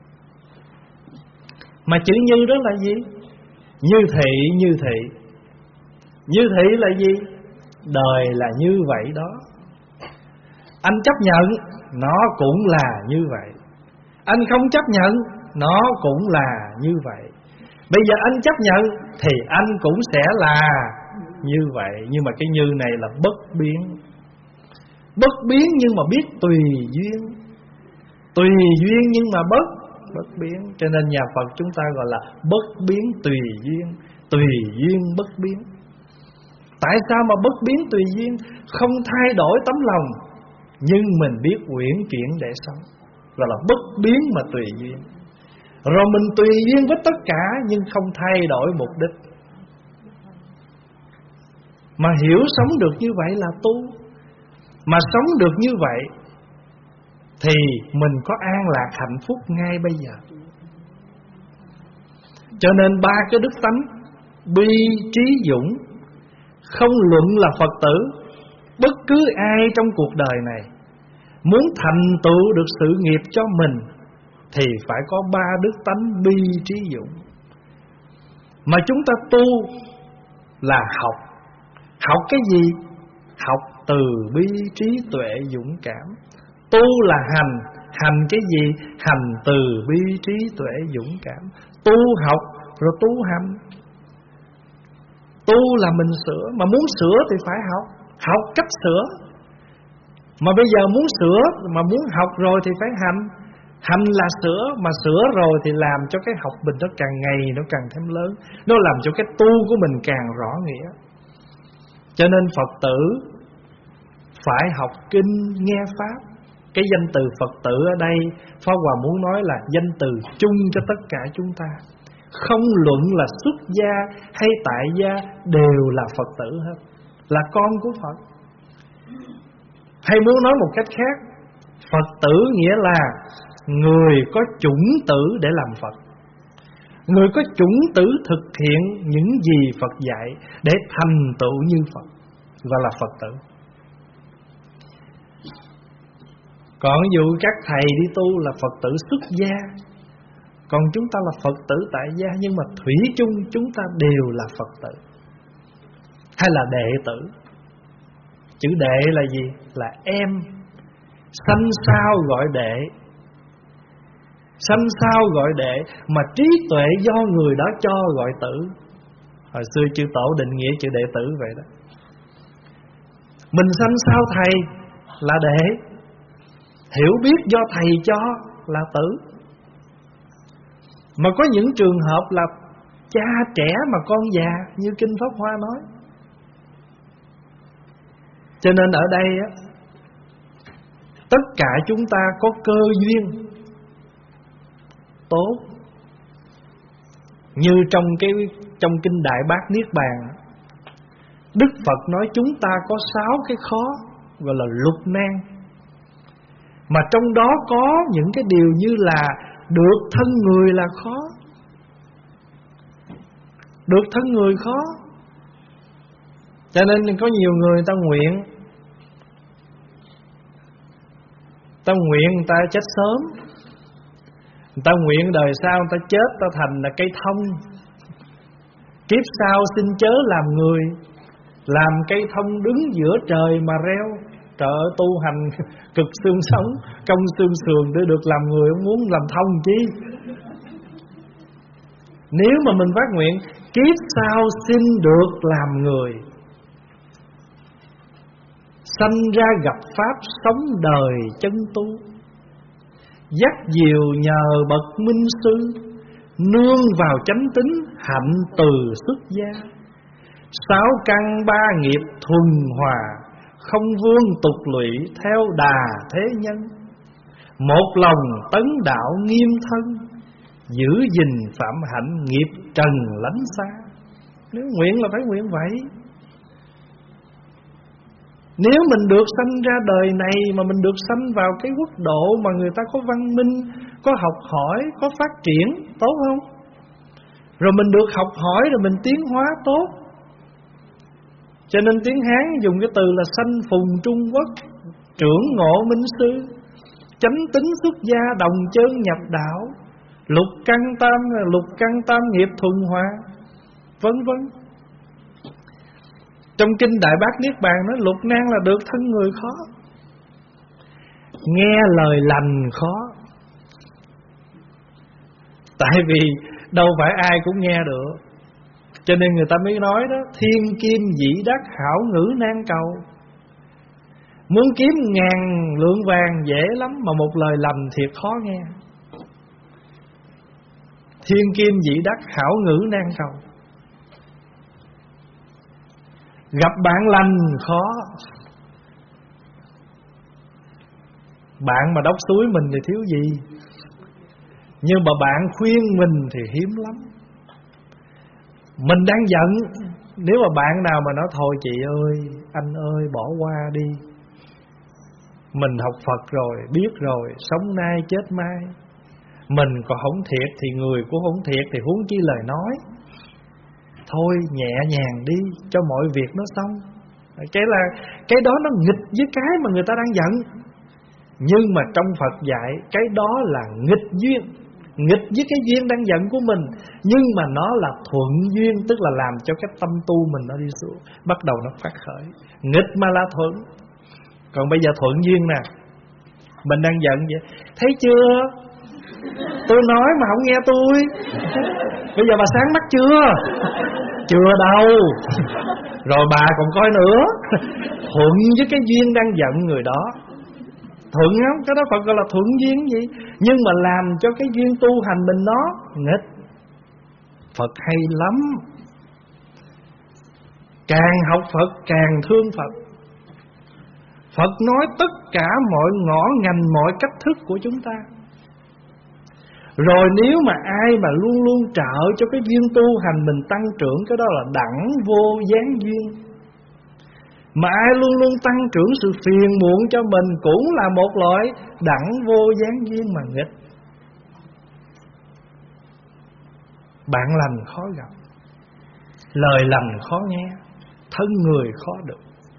Mà chữ Như đó là gì? Như thị, như thị. Như thị là gì? Đời là như vậy đó. Anh chấp nhận nó cũng là như vậy. anh không chấp nhận, nó cũng là như vậy. Bây giờ anh chấp nhận thì anh cũng sẽ là như vậy. Nhưng mà cái như này là bất biến. Bất biến nhưng mà biết tùy duyên. Tùy duyên nhưng mà bất bất biến. Cho nên nhà Phật chúng ta gọi là bất biến tùy duyên. Tùy duyên bất biến. Tại sao mà bất biến tùy duyên? Không thay đổi tấm lòng, nhưng mình biết uyển chuyển để sống, gọi là bất biến mà tùy duyên. Rồi mình tùy duyên với tất cả, nhưng không thay đổi mục đích. Mà hiểu sống được như vậy là tu. Mà sống được như vậy thì mình có an lạc hạnh phúc ngay bây giờ. Cho nên ba cái đức tánh bi, trí, dũng không luận là Phật tử. Bất cứ ai trong cuộc đời này muốn thành tựu được sự nghiệp cho mình thì phải có ba đức tánh bi, trí, dũng. Mà chúng ta tu là học. Học cái gì? Học từ bi, trí, tuệ, dũng cảm. Tu là hành. Hành cái gì? Hành từ bi, trí, tuệ, dũng cảm. Tu học rồi tu hành. Tu là mình sửa. Mà muốn sửa thì phải học. Học cách sửa. Mà bây giờ muốn sửa, mà muốn học rồi thì phải hành. Hành là sửa. Mà sửa rồi thì làm cho cái học mình nó càng ngày nó càng thêm lớn. Nó làm cho cái tu của mình càng rõ nghĩa. Cho nên Phật tử phải học kinh nghe Pháp. Cái danh từ Phật tử ở đây Pháp Hòa muốn nói là danh từ chung cho tất cả chúng ta. Không luận là xuất gia hay tại gia, đều là Phật tử hết, là con của Phật. Hay muốn nói một cách khác, Phật tử nghĩa là người có chủng tử để làm Phật. Người có chủng tử thực hiện những gì Phật dạy để thành tựu như Phật, gọi là Phật tử. Còn ví dụ các thầy đi tu là Phật tử xuất gia, còn chúng ta là Phật tử tại gia. Nhưng mà thủy chung chúng ta đều là Phật tử hay là đệ tử. Chữ đệ là gì? Là em. Sanh sao gọi đệ, sanh sao gọi đệ, mà trí tuệ do người đó cho gọi tử. Hồi xưa chư tổ định nghĩa chữ đệ tử vậy đó. Mình sanh sao thầy là đệ, hiểu biết do thầy cho là tử. Mà có những trường hợp là cha trẻ mà con già, như Kinh Pháp Hoa nói. Cho nên ở đây á, tất cả chúng ta có cơ duyên tốt. Như trong cái trong Kinh Đại Bát Niết Bàn, Đức Phật nói chúng ta có sáu cái khó, gọi là lục nan. Mà trong đó có những cái điều như là được thân người là khó. Được thân người khó. Cho nên có nhiều người người ta nguyện, ta nguyện người ta chết sớm, người ta nguyện đời sau người ta chết ta thành là cây thông, kiếp sau xin chớ làm người, làm cây thông đứng giữa trời mà reo. Trời ơi, tu hành cực xương sống, công xương sườn để được làm người, không muốn làm thông chi. Nếu mà mình phát nguyện kiếp sau xin được làm người, sanh ra gặp Pháp sống đời chân tu, dắt diều nhờ bậc minh sư, nương vào chánh tính hạnh từ xuất gia. Sáu căn ba nghiệp thuần hòa, không vương tục lụy theo đà thế nhân. Một lòng tấn đạo nghiêm thân, giữ gìn phạm hạnh nghiệp trần lánh xa. Nếu nguyện là phải nguyện vậy. Nếu mình được sanh ra đời này mà mình được sanh vào cái quốc độ mà người ta có văn minh, có học hỏi, có phát triển, tốt không? Rồi mình được học hỏi rồi mình tiến hóa tốt. Cho nên tiếng Hán dùng cái từ là sanh phùng Trung Quốc, trưởng ngộ minh sư, chánh tính xuất gia, đồng chân nhập đạo, lục căn tam lục căn tam nghiệp thuần hòa, vân vân. Trong Kinh Đại Bát Niết Bàn nói lục nan là được thân người khó, nghe lời lành khó, Tại vì đâu phải ai cũng nghe được, cho nên người ta mới nói đó, thiên kim dĩ đắc, hảo ngữ nan cầu. Muốn kiếm ngàn lượng vàng dễ lắm, mà một lời lầm thiệt khó nghe. Thiên kim dĩ đắc, hảo ngữ nan cầu. Gặp bạn lành khó. Bạn mà đốc suối mình thì thiếu gì, nhưng mà bạn khuyên mình thì hiếm lắm. Mình đang giận, nếu mà bạn nào mà nói thôi chị ơi, anh ơi bỏ qua đi, mình học Phật rồi, biết rồi, sống nay chết mai, mình còn không thiệt thì người cũng không thiệt, thì huống chi lời nói. Thôi nhẹ nhàng đi cho mọi việc nó xong. Cái là cái đó nó nghịch với cái mà người ta đang giận. Nhưng mà trong Phật dạy cái đó là nghịch duyên, nghịch với cái duyên đang giận của mình, nhưng mà nó là thuận duyên, tức là làm cho cái tâm tu mình nó đi xuống, bắt đầu nó phát khởi. Nghịch mà là thuận. Còn bây giờ thuận duyên nè, mình đang giận vậy, thấy chưa, tôi nói mà không nghe tôi. Bây giờ bà sáng mắt chưa? Chưa đâu. Rồi bà còn coi nữa. Thuận với cái duyên đang giận người đó. Thuận không? Cái đó Phật gọi là thuận duyên gì. Nhưng mà làm cho cái duyên tu hành mình nó nghịch. Phật hay lắm. Càng học Phật càng thương Phật. Phật nói tất cả mọi ngõ ngành, mọi cách thức của chúng ta. Rồi nếu mà ai mà luôn luôn trợ cho cái duyên tu hành mình tăng trưởng, cái đó là đẳng vô gián duyên. Mà ai luôn luôn tăng trưởng sự phiền muộn cho mình cũng là một loại đẳng vô gián duyên mà nghịch. Bạn lành khó gặp, lời lành khó nghe, thân người khó được.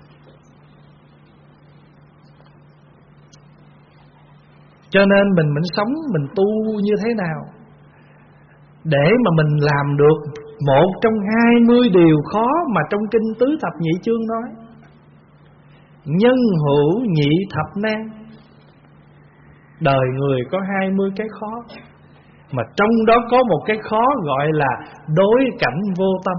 Cho nên mình mình sống, mình tu như thế nào để mà mình làm được một trong hai mươi điều khó mà trong Kinh Tứ Thập Nhị Chương nói. Nhân hữu nhị thập nan. Đời người có hai mươi cái khó, mà trong đó có một cái khó gọi là đối cảnh vô tâm.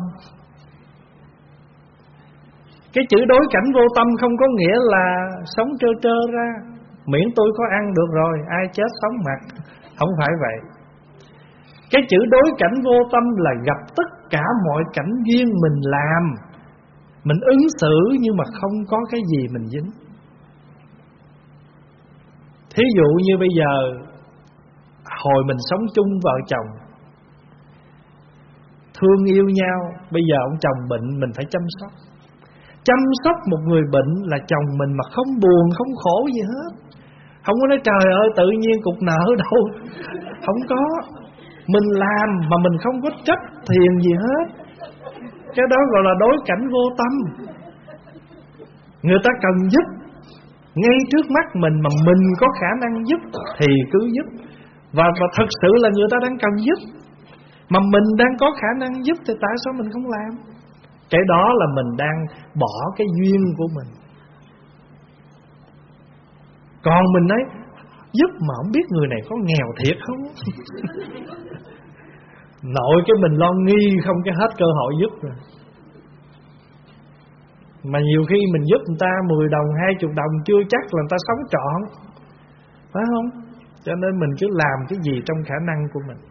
Cái chữ đối cảnh vô tâm không có nghĩa là sống trơ trơ ra, miễn tôi có ăn được rồi, ai chết sống mặc. Không phải vậy. Cái chữ đối cảnh vô tâm là gặp tất cả mọi cảnh duyên mình làm, mình ứng xử nhưng mà không có cái gì mình dính. Thí dụ như bây giờ hồi mình sống chung vợ chồng, thương yêu nhau, bây giờ ông chồng bệnh mình phải chăm sóc. Chăm sóc một người bệnh là chồng mình mà không buồn, không khổ gì hết. Không có nói trời ơi tự nhiên cục nợ đâu. Không có. Mình làm mà mình không có trách thiền gì hết. Cái đó gọi là đối cảnh vô tâm. Người ta cần giúp ngay trước mắt mình mà mình có khả năng giúp thì cứ giúp. Và, và thật sự là người ta đang cần giúp, mà mình đang có khả năng giúp thì tại sao mình không làm? Cái đó là mình đang bỏ cái duyên của mình. Còn mình nói giúp mà không biết người này có nghèo thiệt không. Nội cái mình lo nghi không cái hết cơ hội giúp rồi. Mà nhiều khi mình giúp người ta mười đồng, hai mươi đồng chưa chắc là người ta sống trọn, phải không? Cho nên mình cứ làm cái gì trong khả năng của mình.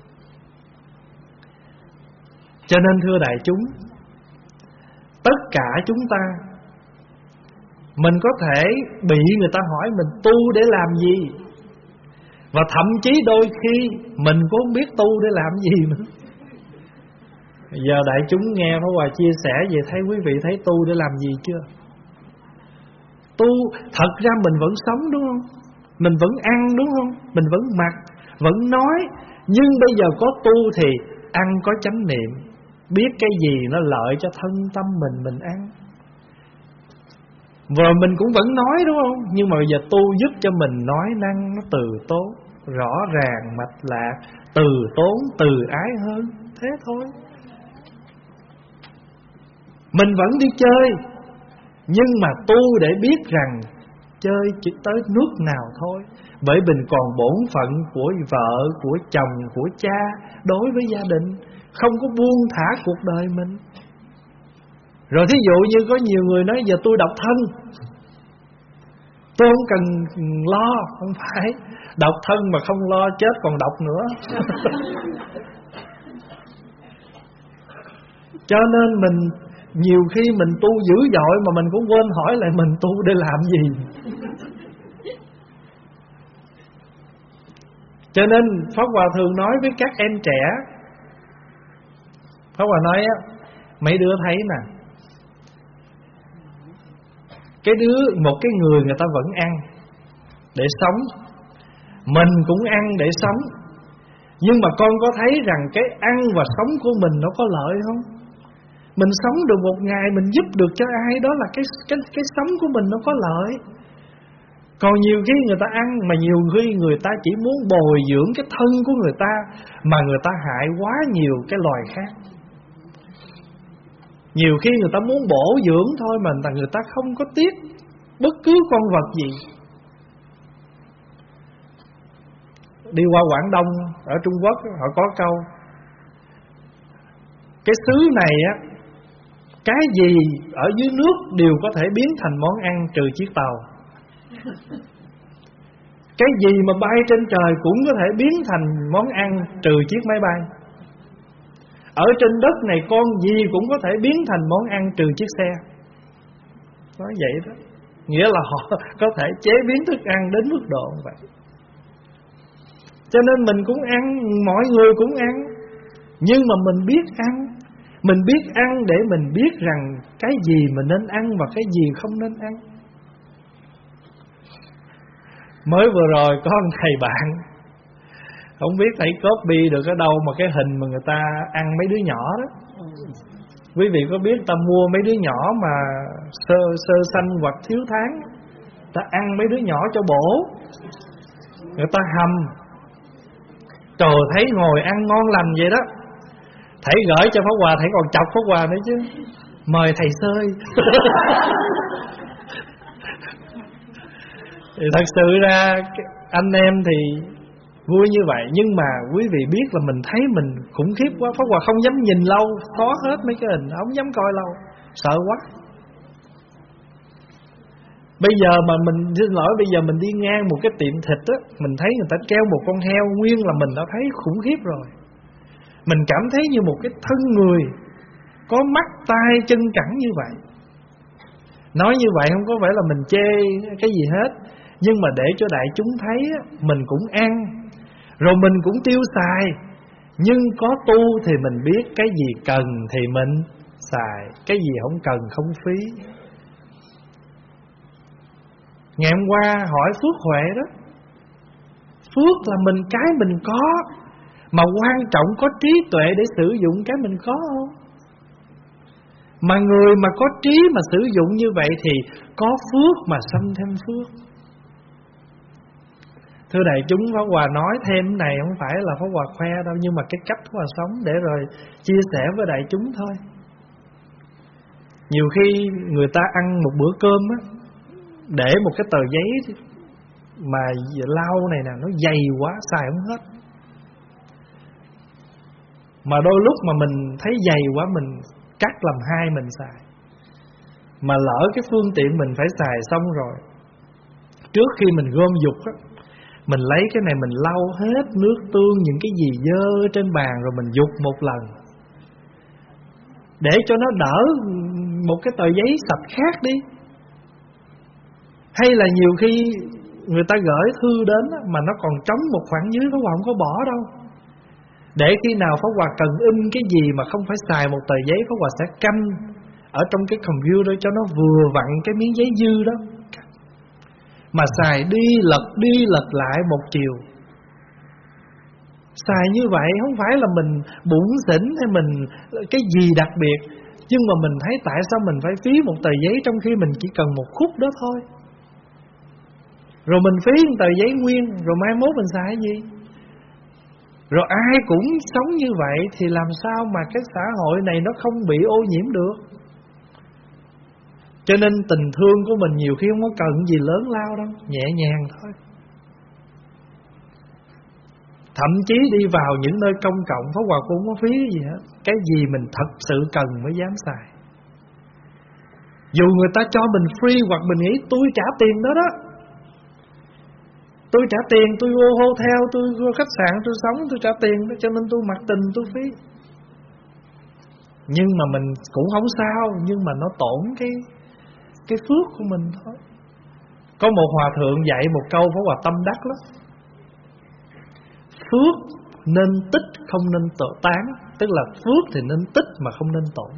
Cho nên thưa đại chúng, tất cả chúng ta, mình có thể bị người ta hỏi mình tu để làm gì, và thậm chí đôi khi mình cũng không biết tu để làm gì nữa. Giờ đại chúng nghe Pháp Hòa chia sẻ về, thấy quý vị thấy tu để làm gì chưa? Tu thật ra mình vẫn sống đúng không? Mình vẫn ăn đúng không? Mình vẫn mặc, vẫn nói. Nhưng bây giờ có tu thì ăn có chánh niệm, biết cái gì nó lợi cho thân tâm mình, mình ăn. Và mình cũng vẫn nói đúng không? Nhưng mà bây giờ tu giúp cho mình nói năng nó từ tốn, rõ ràng, mạch lạc, từ tốn, từ ái hơn. Thế thôi. Mình vẫn đi chơi, nhưng mà tu để biết rằng chơi chỉ tới nước nào thôi. Bởi mình còn bổn phận của vợ, của chồng, của cha đối với gia đình, không có buông thả cuộc đời mình. Rồi thí dụ như có nhiều người nói giờ tôi độc thân, tôi không cần lo. Không phải, độc thân mà không lo chết còn độc nữa. Cho nên mình nhiều khi mình tu dữ dội mà mình cũng quên hỏi lại mình tu để làm gì. Cho nên Pháp Hòa thường nói với các em trẻ, Pháp Hòa nói á, mấy đứa thấy nè, cái đứa một cái người người ta vẫn ăn để sống, mình cũng ăn để sống. Nhưng mà con có thấy rằng cái ăn và sống của mình nó có lợi không? Mình sống được một ngày, mình giúp được cho ai, đó là cái cái cái sống của mình nó có lợi. Còn nhiều khi người ta ăn, mà nhiều khi người ta chỉ muốn bồi dưỡng cái thân của người ta, mà người ta hại quá nhiều cái loài khác. Nhiều khi người ta muốn bổ dưỡng thôi, mà người ta không có tiếc bất cứ con vật gì. Đi qua Quảng Đông ở Trung Quốc, họ có câu: cái xứ này á, cái gì ở dưới nước đều có thể biến thành món ăn trừ chiếc tàu. Cái gì mà bay trên trời cũng có thể biến thành món ăn trừ chiếc máy bay. Ở trên đất này con gì cũng có thể biến thành món ăn trừ chiếc xe. Nói vậy đó, nghĩa là họ có thể chế biến thức ăn đến mức độ như vậy. Cho nên mình cũng ăn, mọi người cũng ăn. Nhưng mà mình biết ăn, mình biết ăn để mình biết rằng cái gì mình nên ăn và cái gì không nên ăn. Mới vừa rồi có một thầy bạn, không biết thầy copy được ở đâu mà cái hình mà người ta ăn mấy đứa nhỏ đó. Quý vị có biết ta mua mấy đứa nhỏ mà sơ, sơ sanh hoặc thiếu tháng, ta ăn mấy đứa nhỏ cho bổ, người ta hầm, trời thấy ngồi ăn ngon lành vậy đó. Thầy gửi cho Pháp Hòa, thầy còn chọc Pháp Hòa nữa chứ, mời thầy xơi. Thì thật sự ra anh em thì vui như vậy. Nhưng mà quý vị biết là mình thấy mình khủng khiếp quá. Pháp Hòa không dám nhìn lâu, xóa hết mấy cái hình, không dám coi lâu, sợ quá. Bây giờ mà mình, xin lỗi, bây giờ mình đi ngang một cái tiệm thịt á, mình thấy người ta treo một con heo nguyên là mình đã thấy khủng khiếp rồi. Mình cảm thấy như một cái thân người, có mắt, tai, chân cẳng như vậy. Nói như vậy không có phải là mình chê cái gì hết, nhưng mà để cho đại chúng thấy mình cũng ăn, rồi mình cũng tiêu xài. Nhưng có tu thì mình biết cái gì cần thì mình xài, cái gì không cần không phí. Ngày hôm qua hỏi phước huệ đó. Phước là mình cái mình có, mà quan trọng có trí tuệ để sử dụng cái mình có không? Mà người mà có trí mà sử dụng như vậy thì có phước mà sanh thêm phước. Thưa đại chúng, Pháp Hòa nói thêm cái này không phải là Pháp Hòa khoe đâu, nhưng mà cái cách Pháp Hòa sống để rồi chia sẻ với đại chúng thôi. Nhiều khi người ta ăn một bữa cơm á, để một cái tờ giấy mà lau này nè, nó dày quá xài không hết. Mà đôi lúc mà mình thấy dày quá mình cắt làm hai mình xài. Mà lỡ cái phương tiện mình phải xài xong rồi, trước khi mình gom dục á, mình lấy cái này mình lau hết nước tương, những cái gì dơ trên bàn, rồi mình dục một lần, để cho nó đỡ một cái tờ giấy sạch khác đi. Hay là nhiều khi người ta gửi thư đến mà nó còn trống một khoảng dưới, Pháp Hòa không có bỏ đâu. Để khi nào Pháp Hòa cần in cái gì mà không phải xài một tờ giấy, Pháp Hòa sẽ canh ở trong cái computer cho nó vừa vặn cái miếng giấy dư đó, mà xài đi lật đi lật lại một chiều. Xài như vậy không phải là mình bủn xỉn hay mình cái gì đặc biệt, nhưng mà mình thấy tại sao mình phải phí một tờ giấy trong khi mình chỉ cần một khúc đó thôi. Rồi mình phí một tờ giấy nguyên, rồi mai mốt mình xài cái gì? Rồi ai cũng sống như vậy thì làm sao mà cái xã hội này nó không bị ô nhiễm được? Cho nên tình thương của mình nhiều khi không có cần gì lớn lao đâu, nhẹ nhàng thôi. Thậm chí đi vào những nơi công cộng, Pháp Hòa cũng không có phí gì hết. Cái gì mình thật sự cần mới dám xài. Dù người ta cho mình free, hoặc mình nghĩ tôi trả tiền đó đó, tôi trả tiền, tôi vô hotel, tôi vô khách sạn, tôi sống, tôi trả tiền đó, cho nên tôi mặc tình, tôi phí. Nhưng mà mình cũng không sao, nhưng mà nó tổn cái cái phước của mình thôi. Có một hòa thượng dạy một câu Pháp Hòa tâm đắc lắm: phước nên tích, không nên tự tán. Tức là phước thì nên tích mà không nên tổn.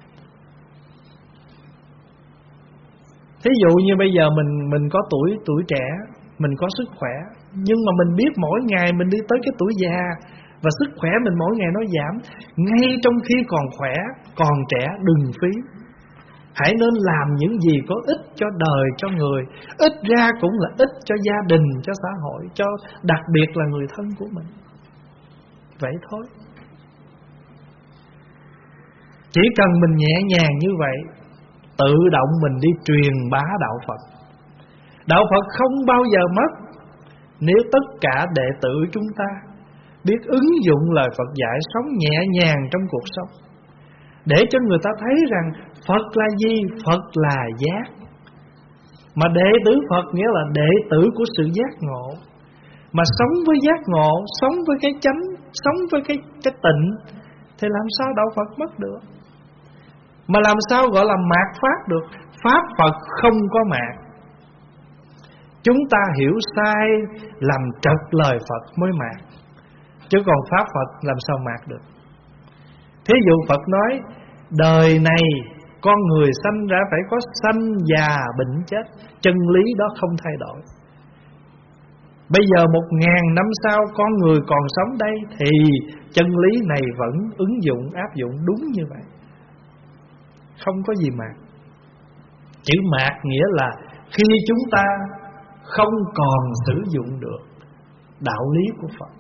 Thí dụ như bây giờ mình mình có tuổi tuổi trẻ, mình có sức khỏe, nhưng mà mình biết mỗi ngày mình đi tới cái tuổi già và sức khỏe mình mỗi ngày nó giảm. Ngay trong khi còn khỏe, còn trẻ, đừng phí. Hãy nên làm những gì có ích cho đời, cho người. Ít ra cũng là ích cho gia đình, cho xã hội, cho đặc biệt là người thân của mình. Vậy thôi. Chỉ cần mình nhẹ nhàng như vậy, tự động mình đi truyền bá đạo Phật. Đạo Phật không bao giờ mất nếu tất cả đệ tử chúng ta biết ứng dụng lời Phật dạy, sống nhẹ nhàng trong cuộc sống, để cho người ta thấy rằng Phật là gì? Phật là giác. Mà đệ tử Phật nghĩa là đệ tử của sự giác ngộ. Mà sống với giác ngộ, sống với cái chánh, sống với cái, cái tịnh, thì làm sao đạo Phật mất được? Mà làm sao gọi là mạt Pháp được? Pháp Phật không có mạt. Chúng ta hiểu sai, làm trật lời Phật mới mạt, chứ còn Pháp Phật làm sao mạt được? Thí dụ Phật nói đời này con người sanh ra phải có sanh, già, bệnh, chết. Chân lý đó không thay đổi. Bây giờ một ngàn năm sau con người còn sống đây, thì chân lý này vẫn ứng dụng, áp dụng đúng như vậy. Không có gì mạt. Chữ mạt nghĩa là khi chúng ta không còn sử dụng được đạo lý của Phật.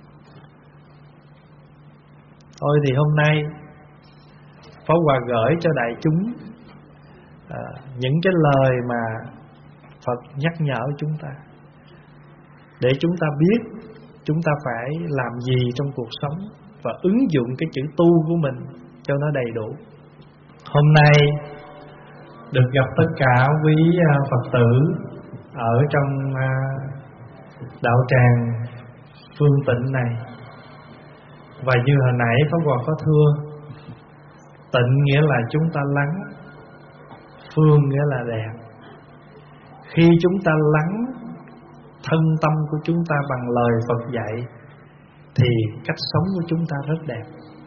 Thôi thì hôm nay Pháp Hòa gửi cho đại chúng à, những cái lời mà Phật nhắc nhở chúng ta, để chúng ta biết chúng ta phải làm gì trong cuộc sống và ứng dụng cái chữ tu của mình cho nó đầy đủ. Hôm nay được gặp tất cả quý Phật tử ở trong đạo tràng Phương Tịnh này. Và như hồi nãy Pháp Hòa có thưa, tịnh nghĩa là chúng ta lắng, phương nghĩa là đẹp. Khi chúng ta lắng thân tâm của chúng ta bằng lời Phật dạy, thì cách sống của chúng ta rất đẹp.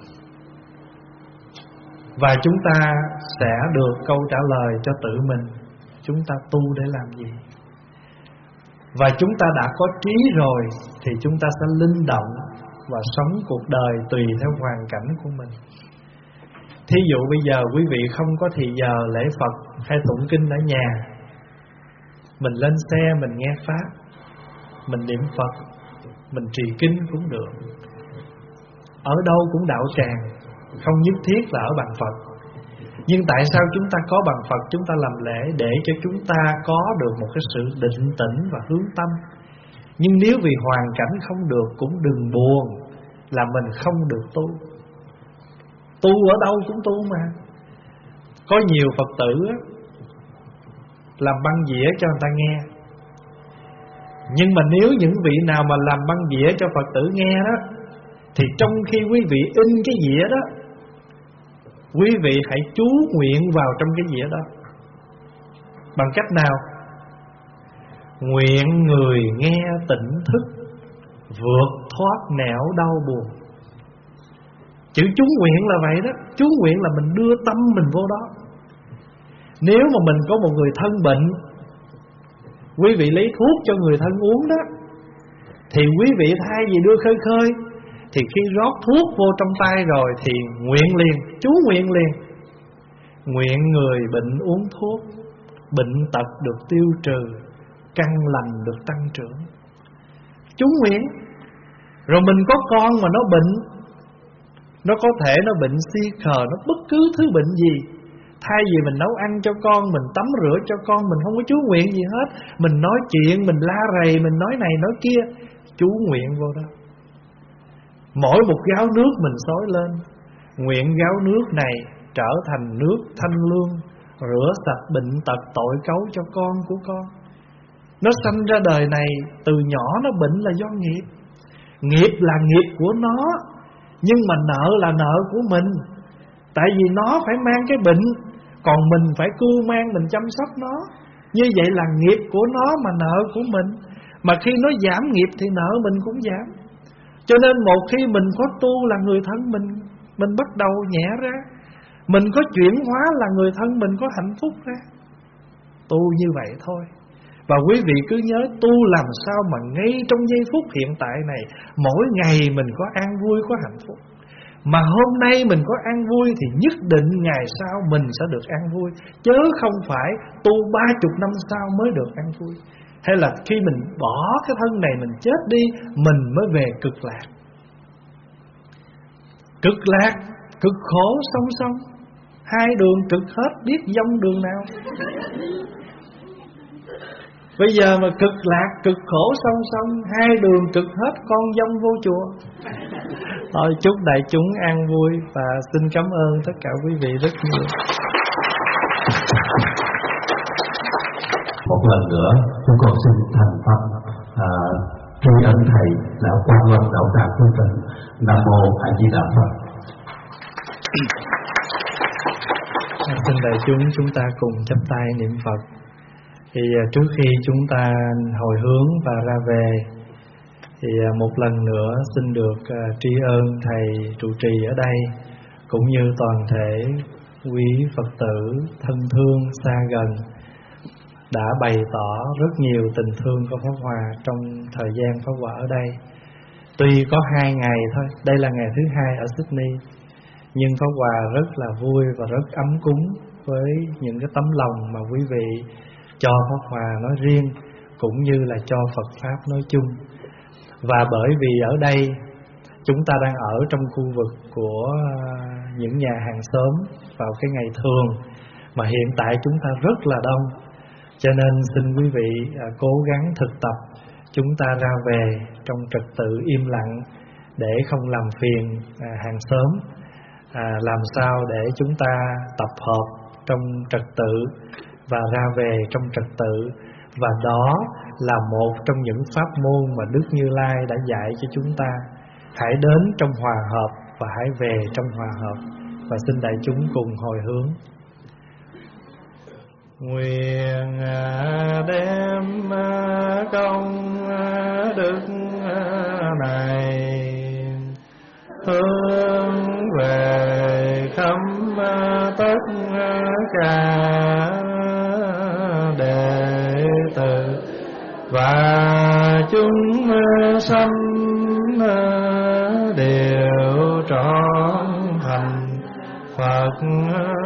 Và chúng ta sẽ được câu trả lời cho tự mình, chúng ta tu để làm gì. Và chúng ta đã có trí rồi thì chúng ta sẽ linh động và sống cuộc đời tùy theo hoàn cảnh của mình. Thí dụ bây giờ quý vị không có thì giờ lễ Phật hay tụng kinh ở nhà, mình lên xe mình nghe Pháp, mình niệm Phật, mình trì kinh cũng được. Ở đâu cũng đạo tràng, không nhất thiết là ở bàn Phật. Nhưng tại sao chúng ta có bàn Phật, chúng ta làm lễ để cho chúng ta có được một cái sự định tĩnh và hướng tâm. Nhưng nếu vì hoàn cảnh không được cũng đừng buồn là mình không được tu. Tu ở đâu cũng tu mà. Có nhiều Phật tử làm băng dĩa cho người ta nghe. Nhưng mà nếu những vị nào mà làm băng dĩa cho Phật tử nghe đó, thì trong khi quý vị in cái dĩa đó, quý vị hãy chú nguyện vào trong cái dĩa đó. Bằng cách nào? Nguyện người nghe tỉnh thức, vượt thoát nẻo đau buồn. Chữ chú nguyện là vậy đó. Chú nguyện là mình đưa tâm mình vô đó. Nếu mà mình có một người thân bệnh, quý vị lấy thuốc cho người thân uống đó, thì quý vị thay vì đưa khơi khơi, thì khi rót thuốc vô trong tay rồi thì nguyện liền, chú nguyện liền. Nguyện người bệnh uống thuốc, bệnh tật được tiêu trừ, căn lành được tăng trưởng. Chú nguyện. Rồi mình có con mà nó bệnh, nó có thể nó bệnh si khờ, nó bất cứ thứ bệnh gì, Thay vì mình nấu ăn cho con, mình tắm rửa cho con, mình không có chú nguyện gì hết. Mình nói chuyện, mình la rầy, mình nói này nói kia, chú nguyện vô đó. Mỗi một gáo nước mình xối lên, nguyện gáo nước này trở thành nước thanh lương, rửa sạch bệnh tật tội cấu cho con của con. Nó sanh ra đời này, từ nhỏ nó bệnh là do nghiệp. Nghiệp là nghiệp của nó, nhưng mà nợ là nợ của mình. Tại vì nó phải mang cái bệnh, còn mình phải cưu mang, mình chăm sóc nó. Như vậy là nghiệp của nó mà nợ của mình. Mà khi nó giảm nghiệp thì nợ mình cũng giảm. Cho nên một khi mình có tu là người thân mình, mình bắt đầu nhẹ ra. Mình có chuyển hóa là người thân mình có hạnh phúc ra. Tu như vậy thôi. Và quý vị cứ nhớ, tu làm sao mà ngay trong giây phút hiện tại này, mỗi ngày mình có an vui, có hạnh phúc. Mà hôm nay mình có an vui thì nhất định ngày sau mình sẽ được an vui, chớ không phải tu ba chục năm sau mới được an vui. Hay là khi mình bỏ cái thân này, mình chết đi, mình mới về cực lạc. Cực lạc, cực khổ song song, hai đường cực hết, biết dông đường nào. Bây giờ mà cực lạc, cực khổ song song, hai đường cực hết, con dông vô chùa. Thôi chúc đại chúng an vui. Và xin cảm ơn tất cả quý vị rất nhiều. Một lần nữa chúng con xin thành tâm à, tri ân thầy lão Quang Lâm Đạo Tràng Phương Tịnh. Nam mô A Di Đà Phật. Xin đại chúng chúng ta cùng chắp tay niệm Phật. Thì trước khi chúng ta hồi hướng và ra về, thì một lần nữa xin được uh, tri ân thầy trụ trì ở đây, cũng như toàn thể quý Phật tử thân thương xa gần đã bày tỏ rất nhiều tình thương của Pháp Hòa trong thời gian Pháp Hòa ở đây. Tuy có hai ngày thôi, đây là ngày thứ hai ở Sydney, nhưng Pháp Hòa rất là vui và rất ấm cúng với những cái tấm lòng mà quý vị cho Pháp Hòa nói riêng, cũng như là cho Phật Pháp nói chung. Và bởi vì ở đây chúng ta đang ở trong khu vực của những nhà hàng xóm vào cái ngày thường, mà hiện tại chúng ta rất là đông, cho nên xin quý vị à, cố gắng thực tập chúng ta ra về trong trật tự im lặng, để không làm phiền à, hàng xóm, à, làm sao để chúng ta tập hợp trong trật tự và ra về trong trật tự. Và đó là một trong những pháp môn mà Đức Như Lai đã dạy cho chúng ta. Hãy đến trong hòa hợp và hãy về trong hòa hợp. Và xin đại chúng cùng hồi hướng. Nguyện đem công đức này hướng về khắp tất cả đệ tử và chúng sanh đều trọn thành Phật